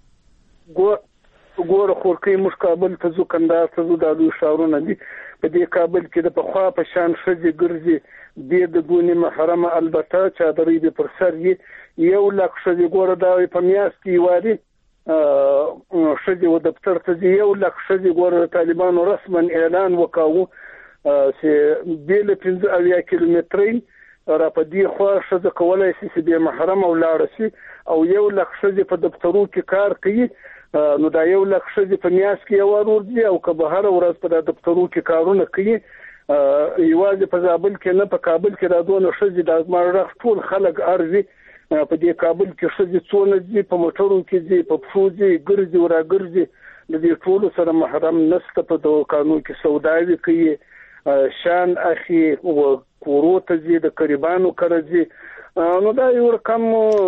ګوره خورکۍ موږ کابل ته ځو کندهار ته ځو دا لوی ښارونه دي په دې کابل کې د پخوا په شان ښځې ګرځي بې د دونې محرمه البته چادرۍ دې پر سر وي یو لک ښځې ګوره دا په میاشت کې واري ښځې و دفتر ته ځي یو لک ښځې ګوره د طالبانو رسما اعلان وکاوه چې بې له پنځه اویا کیلومترۍ را په دې خوا ښځه کولی شي چې بې محرمه ولاړه شي او یو لک ښځې په دفترو کې کار کوي نو دا یو لک ښځې په میاشت کې یو وار ورځي او که به هره ورځ په دفترو کې کارونه کوي یوازې په زابل کې نه په کابل کې دا دونه ښځې دا زما غږ ټول خلک ارزي په دې کابل کې ښځې څونه ځي په موټرو کې ځي په پښو ځي ګرځي وراګرځي د دې ټولو سره محرم نشته په دوکانو کې سوداوي کوي شان اخی او کورو ته ځي د قریبانو کره ځي نو دا یو رقم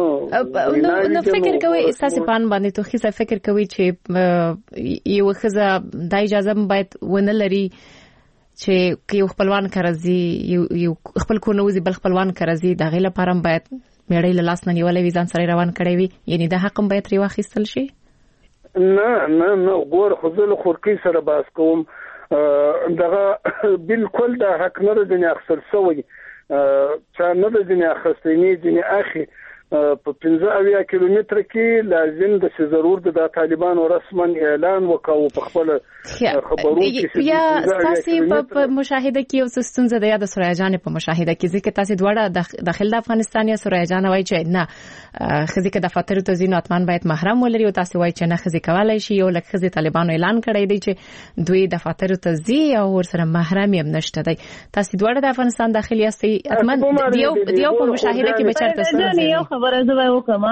نو فکر کوي اساسي پان باندې توخي څه فکر کوي چې یو خزه د اجازه باید ونه لري چې یو خپلوان کرزي یو خپل کو نوځي بل خپلوان کرزي د غیله پرم باید میړی له لاس نه نیولې وي ځان سره روان کړي وي یعنی د حق باید ری واخیستل شي نه نه نه ګور خو زه له خورکۍ سره باس کوم دغه بالکل د حق نه د اخیستل شوی چا نه د ځینې اخیستنې ځینې اخی په پنځه اویا کیلومتر کې لازم د څه ضرور د طالبانو رسما اعلان وکاو په خپل خبرو کې یا تاسو په مشاهده کې او ستونزه د یاد سوریا جان په مشاهده کې ځکه تاسو دواړه داخل د افغانستان یا سوریا جان وایي چې نه خزي کې دفاتر ته ځینو اتمان باید محرم ولري او تاسو وایي چې نه خزي کولای شي یو لکه خزي طالبانو اعلان کړی دی چې دوی دفاتر ته ځي او ورسره محرم هم نشته دی تاسو دواړه د افغانستان داخلي یاستئ اتمان دیو دیو په مشاهده کې به چرته ستونزه خبره زه وکم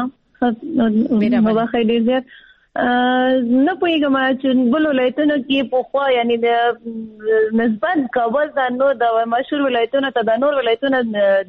مبا خیر ډیر نه پوهیږم چې بل ولایتونو کې په خوا یعنی د نسبت کابل د نو د مشهور ولایتونو ته د نور ولایتونو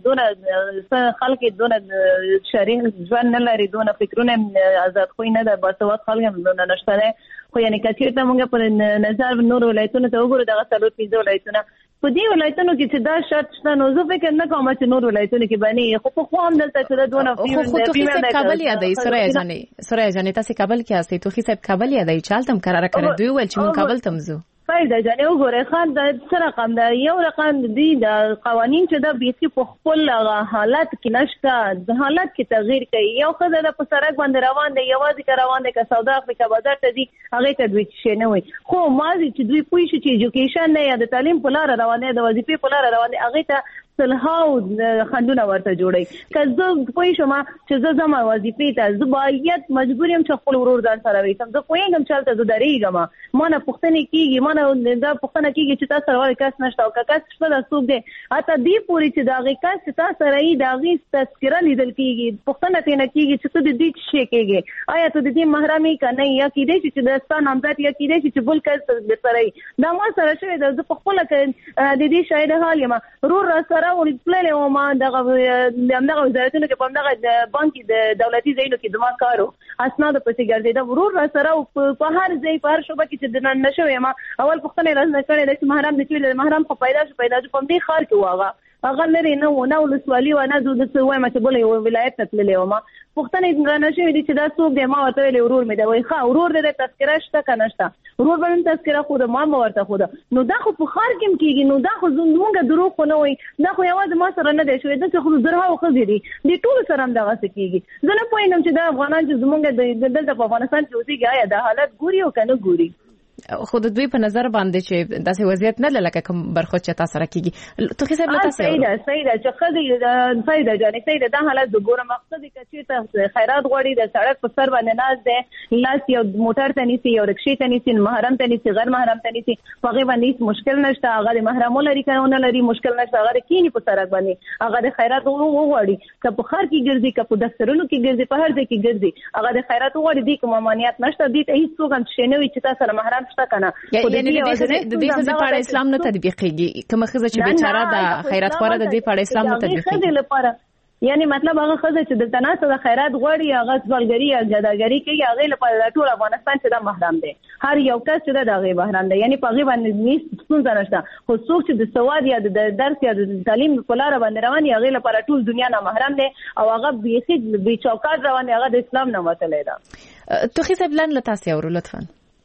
دونه خلک دونه شریح ځوان نه لري دونه فکرونه آزاد خو نه د باسواد خلک نه نشته خو یعنی کچې ته موږ په نظر نور ولایتونو ته وګورو دغه څلور پنځه ولایتونه په دې ولایتونو کې چې دا شرط شته نو زه فکر نه کوم چې نور ولایتونو کې باندې خو په خو هم دلته چې دونه خو خو کابل یادای سوریا جانې سوریا جانې تاسو کابل کې یاستئ توخی صاحب کابل یادای چالتم قرار کړی دوی ول چې مون کابل تمزو فایده جانې وګوره خان د څه رقم دا یو رقم دی د قوانين چې د بیخي په خپل حالت کې نشته د حالت کې تغییر کوي یو خدای د په سړک باندې روان دی یوازې کا روان دی که سودا افریقا بازار ته دی هغه ته دوی شي نه وي خو مازی چې دوی پوي شي چې ایجوکیشن نه یا د تعلیم په لار روان دی د وظیفې په لار روان دی هغه ته صلحاو خندونه ورته جوړي که زه پوي شم چې زه زما وظیفې ته زه باید مجبور یم چې خپل ورور ځان سره وېسم زه پوهیږم چې هلته زه درېږم ما نه پوښتنې کېږي ما نه دا پوښتنه کېږي چې تاسو سره ولې کس نشته او که کس شته دا څوک دی حتی دې پورې چې د هغې کس چې تاسو سره یې د هغې تذکره لیدل کېږي پوښتنه ترېنه کېږي چې ته د دې څه شی کېږې آیا ته د دې محرم یې که نه یا کېدای شي چې د ستا نامزد یا کېدای شي چې بل کس درسره یي دا ما سره شوې ده زه پخپله د دې شاهده حال یم ورور را سره تللی وم دغه همدغه وزارتونو کې په همدغه بانک د دولتي ځایونو کې زما کار و اسنادو پسې ګرځېدم ورور را سره په هر ځای په هر شعبه کې چې دننه شوې یم اول پوښتنه یې راسره کړې ده چې محرم دې چې محرم خو پیدا شو پیدا شو په همدې ښار کې و هغه هغه لرې نه و نه ولسوالي و نه زه داسې وایم چې بله یو ولایت ته تللی وم پوښتنه یې رانه شوې دي چې دا څوک دی ما ورته ویلې ورور مې دی وایي ښه ورور دی تذکره شته که نه شته ورور به مې تذکره ښوده ما به ورته ښوده نو دا خو په ښار کې هم کېږي نو دا خو زمونږ دروغ خو نه وایي دا خو یوازې ما سره نه دی شوی داسې خو زرهاو ښځې دي دې ټولو سره هم دغسې کېږي زه نه پوهېږم چې دا افغانان چې زمونږ دلته په افغانستان کې اوسېږي آیا دا حالت ګوري او که نه ګوري خود دوی په نظر باندې چې داسې وضعیت نه لکه کوم برخود چې تاسو سره کیږي توخی صاحب له تاسو صحیح ده صحیح ده چې خدای فائدہ جانې صحیح ده دا حالت د ګوره مقصد کې چې خیرات غوړي د سړک په سر باندې ناز ده لاس یو موټر ته نیسي یو رکشې ته نیسي محرم ته نیسي غیر محرم ته نیسي په غي باندې مشکل نشته هغه محرم لري کنه لري مشکل نشته هغه کینی په سړک باندې هغه د خیرات غوړي که په خار کې ګرځي که په دفترونو کې ګرځي په هر ځای کې ګرځي هغه د خیرات غوړي دي کوم مانیت نشته دي ته هیڅ څوک هم شي نه وي چې تاسو سره محرم شته کنه یعنی د دې څه په اړه اسلام نه تطبیقيږي کوم خزه چې بیچاره د خیرات خوره د دې په اړه اسلام نه تطبیقيږي یعنی مطلب هغه خزه چې د تناسب د خیرات غوړي هغه ځوالګری یا جداګری کوي هغه لپاره ټول افغانستان چې د محرم دی هر یو کس چې د هغه محرم دی یعنی په هغه باندې نیس څنګه نشته خو څوک چې د سواد یا د درس یا د تعلیم په لار باندې روان هغه لپاره ټول دنیا نه محرم دی او هغه بیخي بي چوکاټ روان هغه د اسلام نه وتلی ده توخی صاحب لن لتاسو ورو لطفا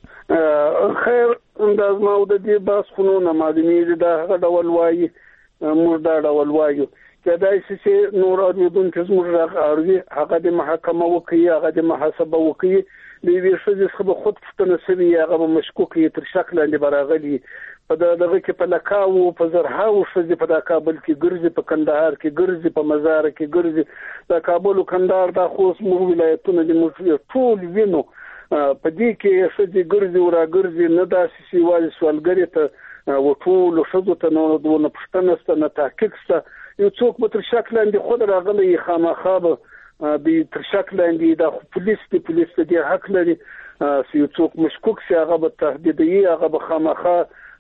خیر انداز ما د دې باس خونو نه معلومیږي دا هغه ډول وایي موږ دا ډول وایو کدای چې نور اوریدونکو زموږ راغوري هغه د محکمه وکړي هغه د محاسبه وکړي د دې شې څخه خود پښتنه سوي هغه مشکوک یې تر شکل لاندې براغلي په دغه کې په لکاو په زرهاو شې په د کابل کې ګرځي په کندهار کې ګرځي په مزار کې ګرځي د کابل او کندهار د خوست مو ولایتونو د موږ ټول وینو په دې کې شې ګرځي او راګرځي نه داسې سی والی سوالګری ته وټول شذو ته نو دونه پښتنه ست نه تحقیق ست یو څوک به تر شکل لاندې خود راغلی خامخابه به تر شکل لاندې د پولیس د پولیس د حق لري یو څوک مشکوک شي هغه به تهدیدي هغه به خامخا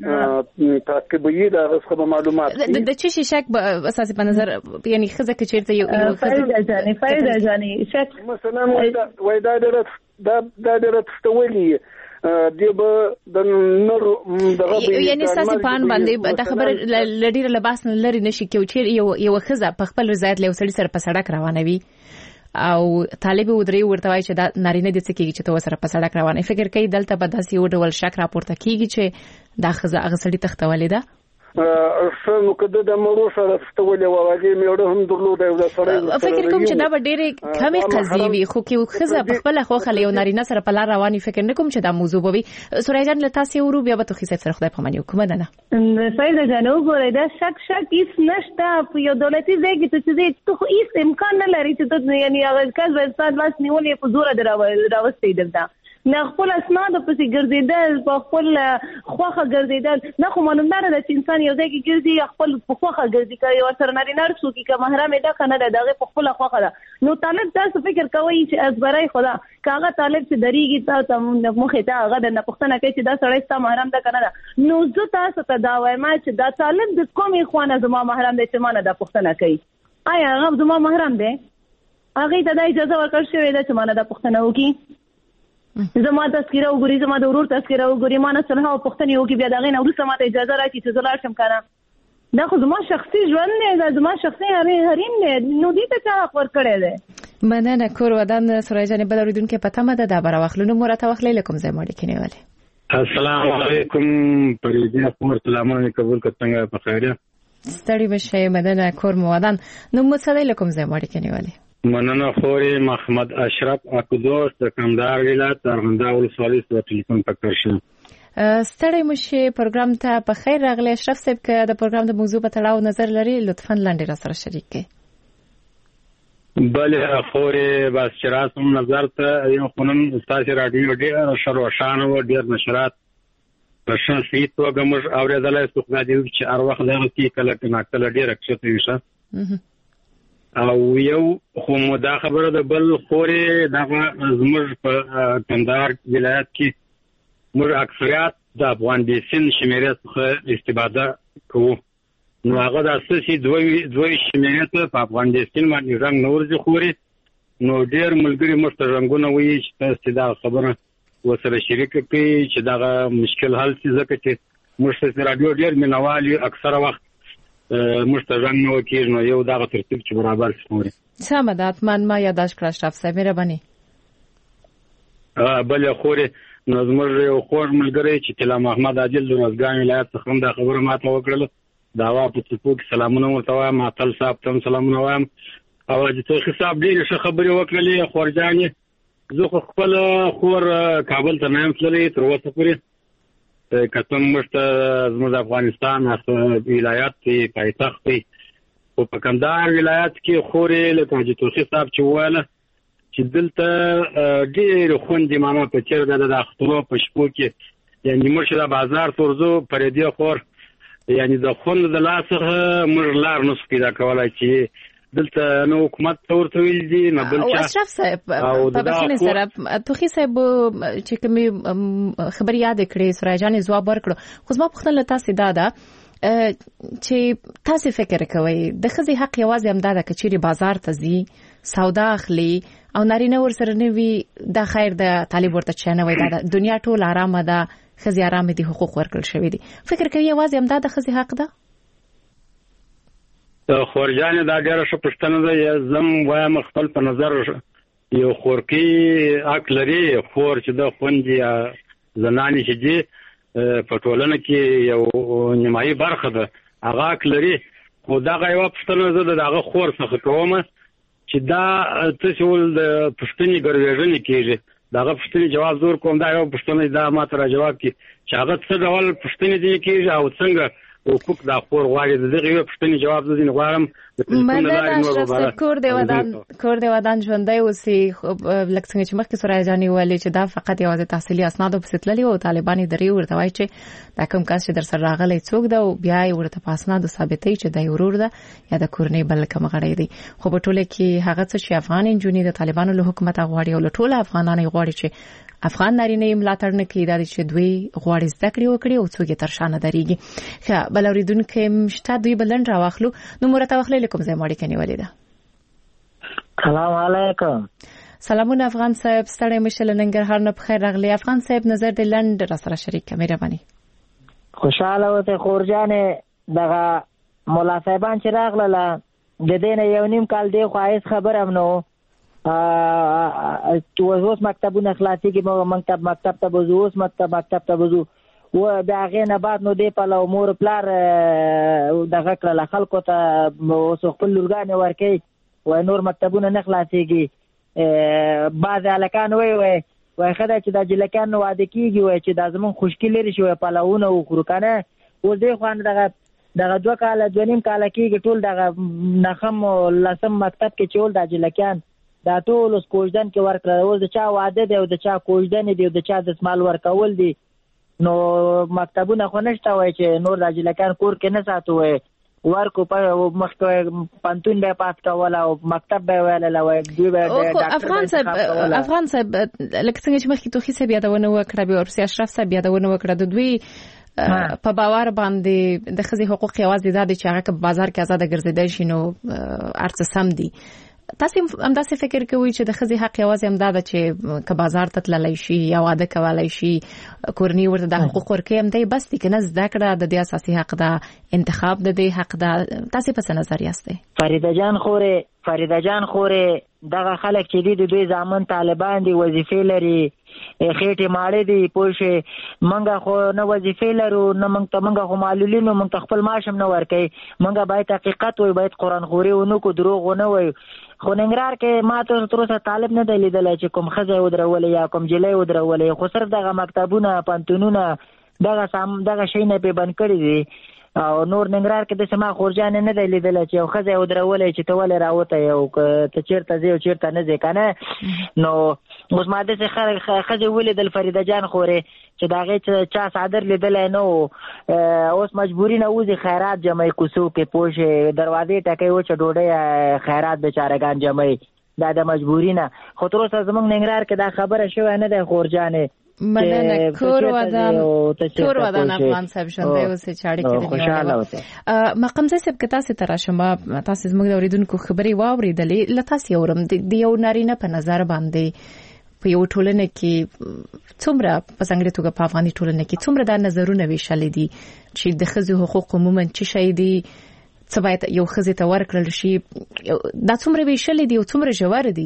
تعقیبي دا غوښه معلومات د چی شي شک اساسي په نظر یعنی خزه کې چیرته یو فائدہ جاني فائدہ جاني شک مثلا وای دا درته دا دا درته ولي دیبه د نور دغه یعنی ساسي پان باندې د خبر لډیر لباس نه لري نشي کې چیر یو یو خزه په خپل رضایت له وسړي سره په سړک روانوي او طالب ودري ورته وای چې دا نارینه د څه کېږي چې تو سره په سړک روانه فکر کوي دلته به داسې یو ډول شک راپورته کیږي چې دا خزه هغه سړي تختولې ده شنو کده د مړو سره ستولې واغې میړه هم درلود او د سره فکر کوم چې دا به ډېرې کمې قضیې وي خو کې خزه په خپل خوخه له نارینه سره په لار رواني فکر نه کوم چې دا موضوع به وي سورای جان له تاسو ورو بیا به تو خې سره خدای په مانی کوم نه نه سید جانو ګورې دا شک شک هیڅ نشته په یو دولتي ځای کې چې ته خو هیڅ امکان نه لري چې ته یعنی هغه کس به ستاسو لاس نیولې په زور دراوستي دلته نه خپل اسناد په سي ګرځیدل په خپل خوخه ګرځیدل نه خو مونږ نه چې انسان یو ځای کې ګرځي خپل په خوخه ګرځي کوي او سره نارینه رسو کې که محرم ده کنه دغه په خپل خوخه ده نو طالب تاسو فکر کوي چې ازبرای خدا کاغه طالب چې دریږي تاسو مخه ته هغه د پښتنه کې چې دا سړی ستاسو محرم ده کنه نو زه تاسو ته دا وایم چې دا طالب د کومې خوانه زما محرم ده چې مانه د پښتنه کوي آیا هغه زما محرم ده هغه ته د اجازه ورکړ شوې ده چې مانه د پښتنه وکي زما تذکره وګوري زما د ورور تذکره وګوري ما نه سره او پښتني وکي بیا دغه نو سم ته اجازه راکړي چې زلار شم کنه دا خو زما شخصي ژوند نه دا زما شخصي حریم نه نو دې ته چا خبر کړی دی مننه کور ودان سورای جان بل اوریدونکو پته مده دا بر واخلونو مرته واخلې لکم زې مړی کینی والے السلام علیکم پریدي خبر سلامونه قبول کڅنګ په خیره ستړي بشه مدنه کور مو ودان نو مڅدې لکم زې مړی کینی والے مننه خوري محمد اشرف اکودوس د کندهار ولایت ارغنداو ولسوالۍ څخه ټلیفون پکړ شو ستړي مشه پروګرام ته په خیر راغلی اشرف صاحب که د پروګرام د موضوع په تړاو نظر لري لطفا لاندې را سره شریک کړئ بله خوري بس چې راسم نظر ته یو خنن استاد رادیو ډیر شروشان و ډیر نشرات په شخصي توګه موږ اورېدلای څو خدای دې چې هر وخت دغه کې کله کله کله ډیر اکشته وي او یو خو مو دا خبره ده بل خوري دغه زموږ په کندهار ولایت کې موږ اکثریت د افغان دیسن شمیرې څخه استفاده کوو نو هغه د اساسي دوی دوی شمیرې په افغان دیسن باندې رنګ نورځي خوري نو ډېر ملګری مشته رنگونه وي چې تاسو دا خبره وسره شریک کړئ چې دا مشکل حل شي ځکه چې موږ رادیو ډېر منوالي اکثره وخت مستجن نو کېږي نو یو دغه ترتیب چې برابر شي سمه ده اتمن ما یاداش کړه اشرف صاحب مهرباني بل خوري نو زموږ یو خور ملګری چې تلا محمد عادل د روزګان ولایت څخه دا خبره ماته وکړه دا وا په څپو کې سلامونه ورته وایم ماتل صاحب ته سلامونه وایم او چې ته حساب ډېر ښه خبرې وکړلې خورجانې زه خپل خور کابل ته نه تللی تر اوسه پورې کتن مشته زموږ افغانستان ولایت کې پایتخت دی او په کندهار ولایت کې خورې له حاجي توصیف صاحب چې وواله چې دلته ډېر خوندې ماما په چیرته د اخترو په شپو کې یعنی موږ د بازار ترزو پرېدي خور یعنی د خوند د لاسه موږ لار نو پیدا کولای چې دلته نو حکومت تور ته ویل دي نه بل څه اشرف صاحب په بخښنې سره توخي صاحب چې کوم خبر یاد کړې سورای جان جواب ورکړو خو زما پوښتنه تاسو دا ده چې تاسو فکر کوئ د خزي حق یوازې هم دا ده چې چیرې بازار ته ځي سودا اخلي او نارینه ور سره نه وي د خیر د طالب ورته چنه وي دا دنیا ټول آرامه ده خزي آرامه دي حقوق ورکړل شوی دي فکر کوي یوازې هم دا د خزي حق ده خورجان دا ډېر ښه پښتنه ده زم وایم خپل په نظر یو خورکی حق لري خور چې د خوندي زنانې چې دي په ټولنه کې یو نیمایي برخه ده هغه حق لري خو دغه یو پښتنه زه دغه خور څخه کوم چې دا تاسو ول د پښتني ګرځېږي کېږي دغه پښتني جواب زور کوم دا یو پښتني دا ماته را جواب کی چې هغه څه ډول پښتني دي کېږي او څنګه حقوق د خور غواړي دغه یو پښتني جواب زین غواړم مننه کور دی ودان کور دی ودان ژوندۍ اوسې لکه څنګه چې مخکې سورای جاني ویلي چې دا فقط یوازې تحصیلي اسناد په ستللی او طالبان درې ورته وایي چې دا کوم کس چې در سره راغلی څوک ده او بیا یې ورته په اسناد ثابتوي چې دا ورور ده یا د کورنۍ بل کوم غړی دی خو په ټوله کې هغه څه چې افغان انجونی د طالبانو له حکومت غواړي او له ټول افغانانو غواړي چې افغان نارینه یې ملاتړ نه کوي دا چې دوی غواړي زده کړې وکړي او څوک یې تر شا نه درېږي ښه بل اورېدونکي مشته دوی بلند راواخلو نو مرته واخلې لکم ځای ماړې کني ولې ده سلام علیکم سلامونه افغان صاحب ستړی مشه له ننګرهار نه بخیر راغلی افغان صاحب نظر دې لند را سره شریک کړه مهرباني خوشاله وته خورجان دغه مولا صاحبان چې راغله د دې نه یو نیم کال دی خو هیڅ خبر هم نو ا تو اوس مکتبونه خلاصي کې مکتب مکتب ته بوزو اوس مکتب مکتب ته بوزو و بیا هغې نه بعد نو دې پلو مور پلار دغه کړله خلکو ته اوس خپل لورګانې ورکوي وایي نور مکتبونه نه خلاصېږي. بعضې هلکان وایي وایي وایي ښه ده چې دا جلکیان نه واده کېږي وایي چې دا زمونږ خوشکي لرې شي وایي پلوونه وخورو که نه. اوس دې خوا دغه دغه دوه کاله دوه نیم کاله کېږي ټول دغه نخم لسم مکتب کې چې ول دا جلکیان دا ټول اوس کوژدن کې ورکړه. اوس د چا واده دی او د چا کوژدنې دی او د چا دسمال ورکول دي نو مکتبونه خو نشته وایي چې نور دا جلکیان کور کې نه ساتو وایي ورکو مخکې پانتون به پات کوله او مکتب به ویلله وایي دوی به افغان صاحب افغان صاحب لکه څنګه چې مخکې توخي صاحب یادونه وکړه بیا ورپسې اشرف صاحب یادونه وکړه د دوی په باور باندې د ښځې حقوق یوازې دا دي چې هغه په بازار کې آزاده ګرځېدای شي نو هر څه سم دي. تاسو همداسې فکر کوئ چې د ښځې حق یوازې همدا ده چې که بازار ته تللی شي یا واده کولی شي کورنۍ ورته دا حقوق ورکوي همدی بس دي که نه زده کړه د دې اساسي حق ده انتخاب د دې حق ده. تاسې په څه نظر یاستئ؟ فریده جان خورې فریده جان خورې دغه خلک چې دي د دوی زامن طالبان دي وظیفې لري خېټې ماړې دي پوه شې موږ خو نه وظیفې لرو نه موږ ته موږ خو معلولین موږ ته خپل معاش هم نه ورکوي. موږ باید حقیقت وایو باید قرآن خوري ونه کړو دروغ ونه وایو. خو ننګرهار کې ما ته تر اوسه طالب نه دی لیدلی چې کوم ښځه یې ودرولې یا کوم جلۍ ودرولې خو صرف دغه مکتبونه پنتونونه دغه دغه شیونه پې بند کړي دي او نور ننګرهار کې داسې ما خورجانې نه دی لیدلی چې یو ښځه یې ودرولې چې ته ولې راوتی او که ته چېرته ځې او چېرته نه ځې که نه. نو اوس ما داسې ښځې ولیدل فریده جان خورې چې د هغې چا څادر لیدلی نه و اوس مجبوري نه وځي خیرات جمعي کوڅو کې پوه شې دروازې ټکوي وچه ډوډۍ خیرات بېچارهګان جمعي دا د مجبوري نه. خو تر اوسه زموږ ننګرهار کې دا خبره شوې نه دی خورجانې. مننه کور ودان کور ودان افغان صاحب ژوندی اوسې چې اړیکې دې خوشاله اوسې. مقمزه صاحب که تاسې ته راشم تاسې زموږ د اورېدونکو خبرې واورېدلې له تاسې اورم د یو نارینه په نظر باندې په یو ټولنه کې څومره په ځانګړې توګه په افغاني ټولنه کې څومره دا نظرونه ویشلې دي چې د ښځې حقوق عموما څه شی دي څه باید یو ښځې ته ورکړل شي دا څومره ویشلې دي او څومره ژور دي؟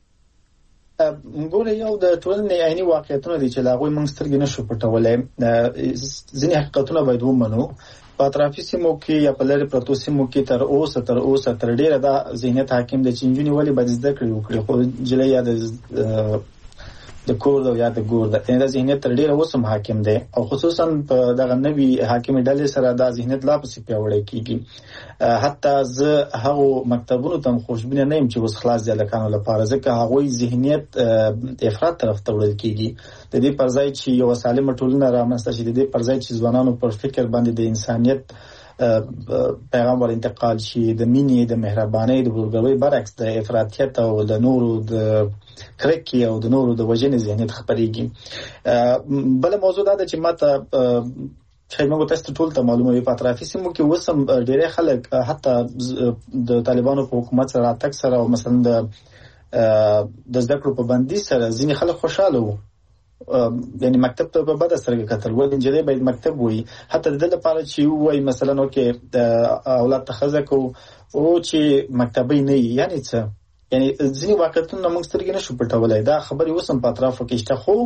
ګوره یو د ټولنې عیني واقعیتونه دي چې له هغوی موږ سترګې نشو پټولی. ځینې حقیقتونه باید ومنو. په اطرافي سیمو کې یا په لرې پرتو سیمو کې تر اوسه تر اوسه تر ډېره دا ذهنیت حاکم دی چې نجونې ولې باید زده کړې وکړي خو نجلۍ یا د د کور ده یا د ګور ده دا ذهنیت تر ډېره اوس هم حاکم دی او خصوصا په دغه نوي حاکمې ډلې سره دا ذهنیت لا پسې پیاوړی کېږي. حتی زه هغو مکتبونو ته هم خوشبینه نه یم چې اوس خلاص دي هلکانو لپاره ځکه هغوی ذهنیت افراط طرف ته وړل کېږي د دې پر ځای چې یوه سالمه ټولنه رامنځته شي د دې پر ځای چې ځوانانو پر فکر باندې د انسانیت پیغام ور انتقال شي د مینې د مهربانۍ د ورګوي برعکس د افراطیت او د نورو د کرکې او د نورو د وژنې ذهنیت خپرېږي. بله موضوع دا ده چې ماته شاید موږ تاسو ټول ته معلومه وي په اطرافي سیمو کې اوس هم ډېری خلک حتی د طالبانو په حکومت سره راتګ سره او مثلا د د زده کړو په بندي سره ځینې خلک خوشحاله وو یعنی مکتب ته په بده سترګه کتل ولې نجلۍ باید مکتب وي حتی د دې لپاره چې وایي مثلا اوکې اولاد ته ښځه کوو او چې مکتبۍ نه وي یعنې څه یعنی ځینې واقعیتونه موږ سترګې نشو پټولی دا خبرې اوس هم په اطرافو کې شته خو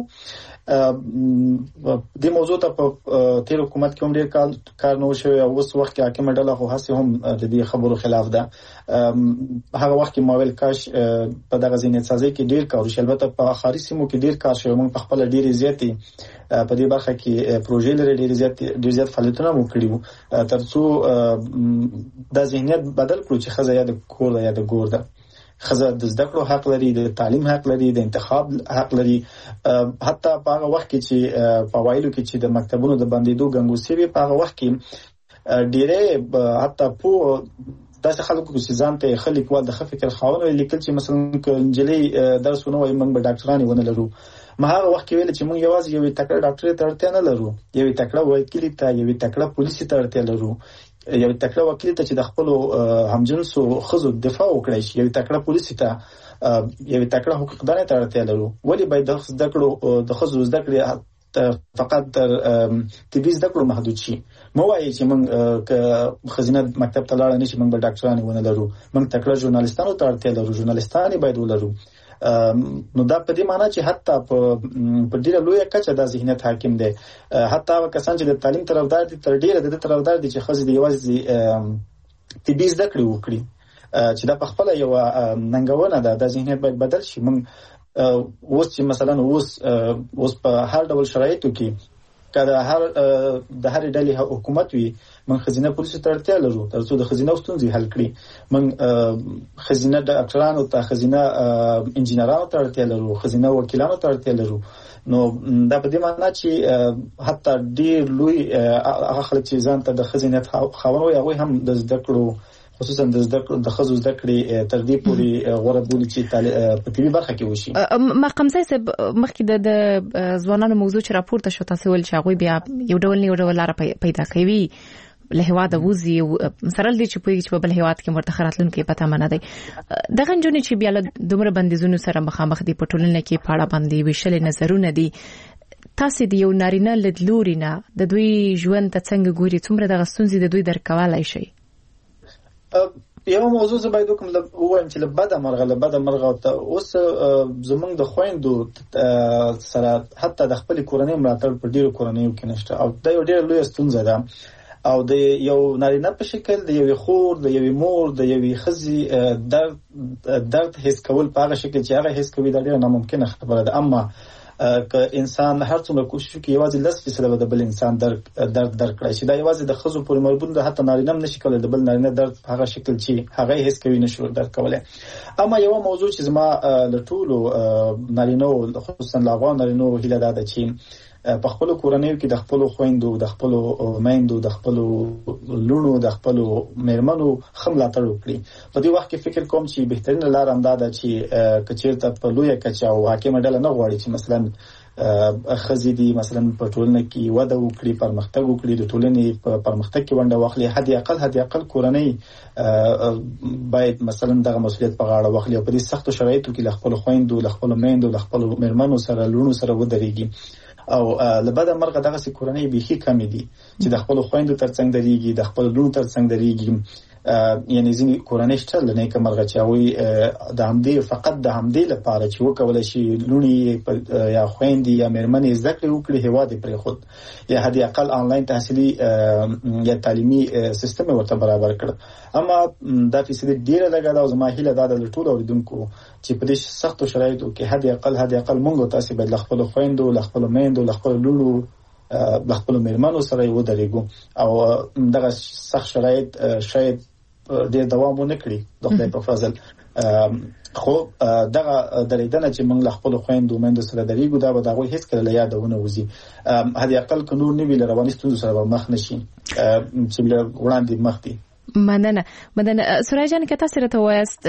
دې موضوع ته په تېر حکومت کې هم ډېر کار نه و شوی او اوس وخت کې حاکمه ډله خو هسې هم د دې خبرو خلاف ده. هغه وخت کې ما ویل کاش په دغه ذهنیت سازۍ کې ډېر کار وشي البته په ښاري سیمو کې ډېر کار شوی موږ په خپله ډېرې زیاتې په دې برخه کې پروژې لري ډېر زیات ډېر زیات فعالیتونه مو کړي وو تر څو دا ذهنیت بدل کړو چې ښځه یا د کور ده یا د ګور ده. ښځه د زده کړو حق لري د تعلیم حق لري د انتخاب حق لري حتی په هغه وخت کې چې په اوایلو کې چې د مکتبونو د بندېدو ګنګوسې وې په هغه وخت کې ډېری حتی په داسې خلکو چې ځان ته ښه لیکوال د ښه فکر خاوند لیکل چې مثلا که نجلۍ درس ونه وایي موږ به ډاکټرانې ونه لرو. ما هغه وخت کې ویل چې موږ یوازې یوې تکړه ډاکټرې ته اړتیا نه لرو یوې تکړه وکیلې ته یوې تکړه پولیسې ته اړتیا لرو یوې تکړه وکیل ته چې د خپلو همجنسو ښځو دفاع وکړی شي یوې تکړه پولیسې ته یوې تکړه حقوقدانې ته اړتیا لرو. ولې باید د زده کړو د ښځو زده کړې فقط تر طبي زده کړو محدود شي؟ مه وایي چې موږ که ښځینه مکتب ته لاړه نه شي موږ به ډاکټرانې ونه لرو. موږ تکړه ژورنالستانو ته اړتیا لرو ژورنالستانې باید ولرو. نو دا په دې معنی چې حتی په ډیره لویه کچه دا ذهنیت حاکم دی. حتی کسان چې د تعلیم طرفدار دي تر ډیره د طرفدار دي چې ښځې د یوازې طبي زده کړې وکړي، چې دا په خپل یو ننګونه ده. دا ذهنیت باید بدل شي. موږ اوس چې مثلا اوس اوس په هر ډول شرایطو کې کله هر د هر ډلې حکومت وي، موږ خزینه پولیسو ته اړتیا لرو ترڅو د خزینه ستونزې حل کړي. موږ خزینه ډاکټرانو ته، خزینه انجینرانو ته اړتیا لرو، خزینه وکیلانو ته اړتیا لرو. نو دا په دې معنی چې حتی ډیر لوی هغه خلک چې ځان ته د خزینه خاوند وي، هغه هم د زده کړو خصوصا د زده کړو د خزو زده کړې تر دې پورې غوړه بولی چې په طبي برخه کې وشي. مقامزه صاحب مخکې د ځوانانو موضوع چې راپورته شو، تاسو ول چې هغه بیا یو ډول نه یو ډول لار پیدا کوي له هواده وزي سره دي چې په یو بل هواد کې مرتخراتلون کې پته منه دی. دغه جنونی چې بیا له دومره بندیزونو سره مخامخ دي، په ټولنه کې پاړه باندې وشل نظرونه دي. تاسو د یو نارینه لیدلوري نه د دوی ژوند ته څنګه ګوري؟ څومره د غستونځي د دوی درکوالای شي؟ یو موضوع زه باید کوم وایم چې لبده مرغه لبده مرغه ته اوس زمونږ د خويندو سره حتی د خپل کورنۍ ملاتړ په ډیرو کورنۍ کې نشته، او دا یو ډیر لوی ستونزه ده. او د یو نارینه په شکل د یو خور، د یو مور، د یو خزي درد درد حس کول په هغه شکل چې هغه حس کوي دا ډیره ناممکنه خبره ده. اما که انسان هر څومره کوشش وکړي یوازې لس فیصد به د بل انسان درد درد درک کړي شي. دا یوازې د خزو پورې مربوط ده، حتی نارینه هم نشي کولای د بل نارینه درد په هغه شکل چې هغه حس کوي نشي درک کولای. اما یو موضوع چې زما له ټولو نارینه خصوصا له افغان نارینه هیله ده چې په خپل کورنۍ کې د خپل خويندو، د خپل میندو، د خپل لونو، د خپل میرمنو خملاتړ وکړي. په دې وخت کې فکر کوم چې بهترین لار هم ده چې کچیرته په لویه کچه او حاکم ډله نه غواړي چې مثلا خزي دي مثلا په ټولنه کې وده وکړي، پرمختګ وکړي، د ټولنې په پرمختګ کې ونډه واخلي. حد اقل حد اقل کورنۍ باید مثلا دغه مسؤلیت په غاړه واخلي او په دې سختو شرایطو کې ل خپل خويندو، ل خپل میندو، ل خپل میرمنو سره لونو سره ودرېږي. او لبده مرغه دغه سي کورنۍ به هي کمی دي چې د خپل خويندو ترڅنګ دريږي، د خپل لونو ترڅنګ دريږي. یعنی ځینې کورنۍ شته لنه کې مرغه چاوي د همدې فقط د همدې لپاره چې وکول شي لونی یا خويندې یا میرمنې زده کړې وکړي هوا دې پرې خود یا هدي اقل انلاین تحصیلي یا تعلیمي سیستم ورته برابر کړ. اما دا فیصد ډیره لګا دا زما هیله ده د ټولو اوریدونکو چې په دې سختو شرایطو کې هدي اقل هدي اقل مونږ تاسو به خپل خويندو، خپل میندو، خپل لونو، خپل میرمنو سره یو درېګو او دغه سخت شرایط شاید ډېر دوام ونه کړي د خدای په فضل. خو دغه درېدنه چې موږ خپل خويندو میندو سره درېګو دا به دغه هیڅ کله یادونه وزي. هدي اقل که نور نه ویل رواني ستونزو سره مخ نشي چې وړاندې مخ دي. مننه مننه سورای جان که تاسو راته وایست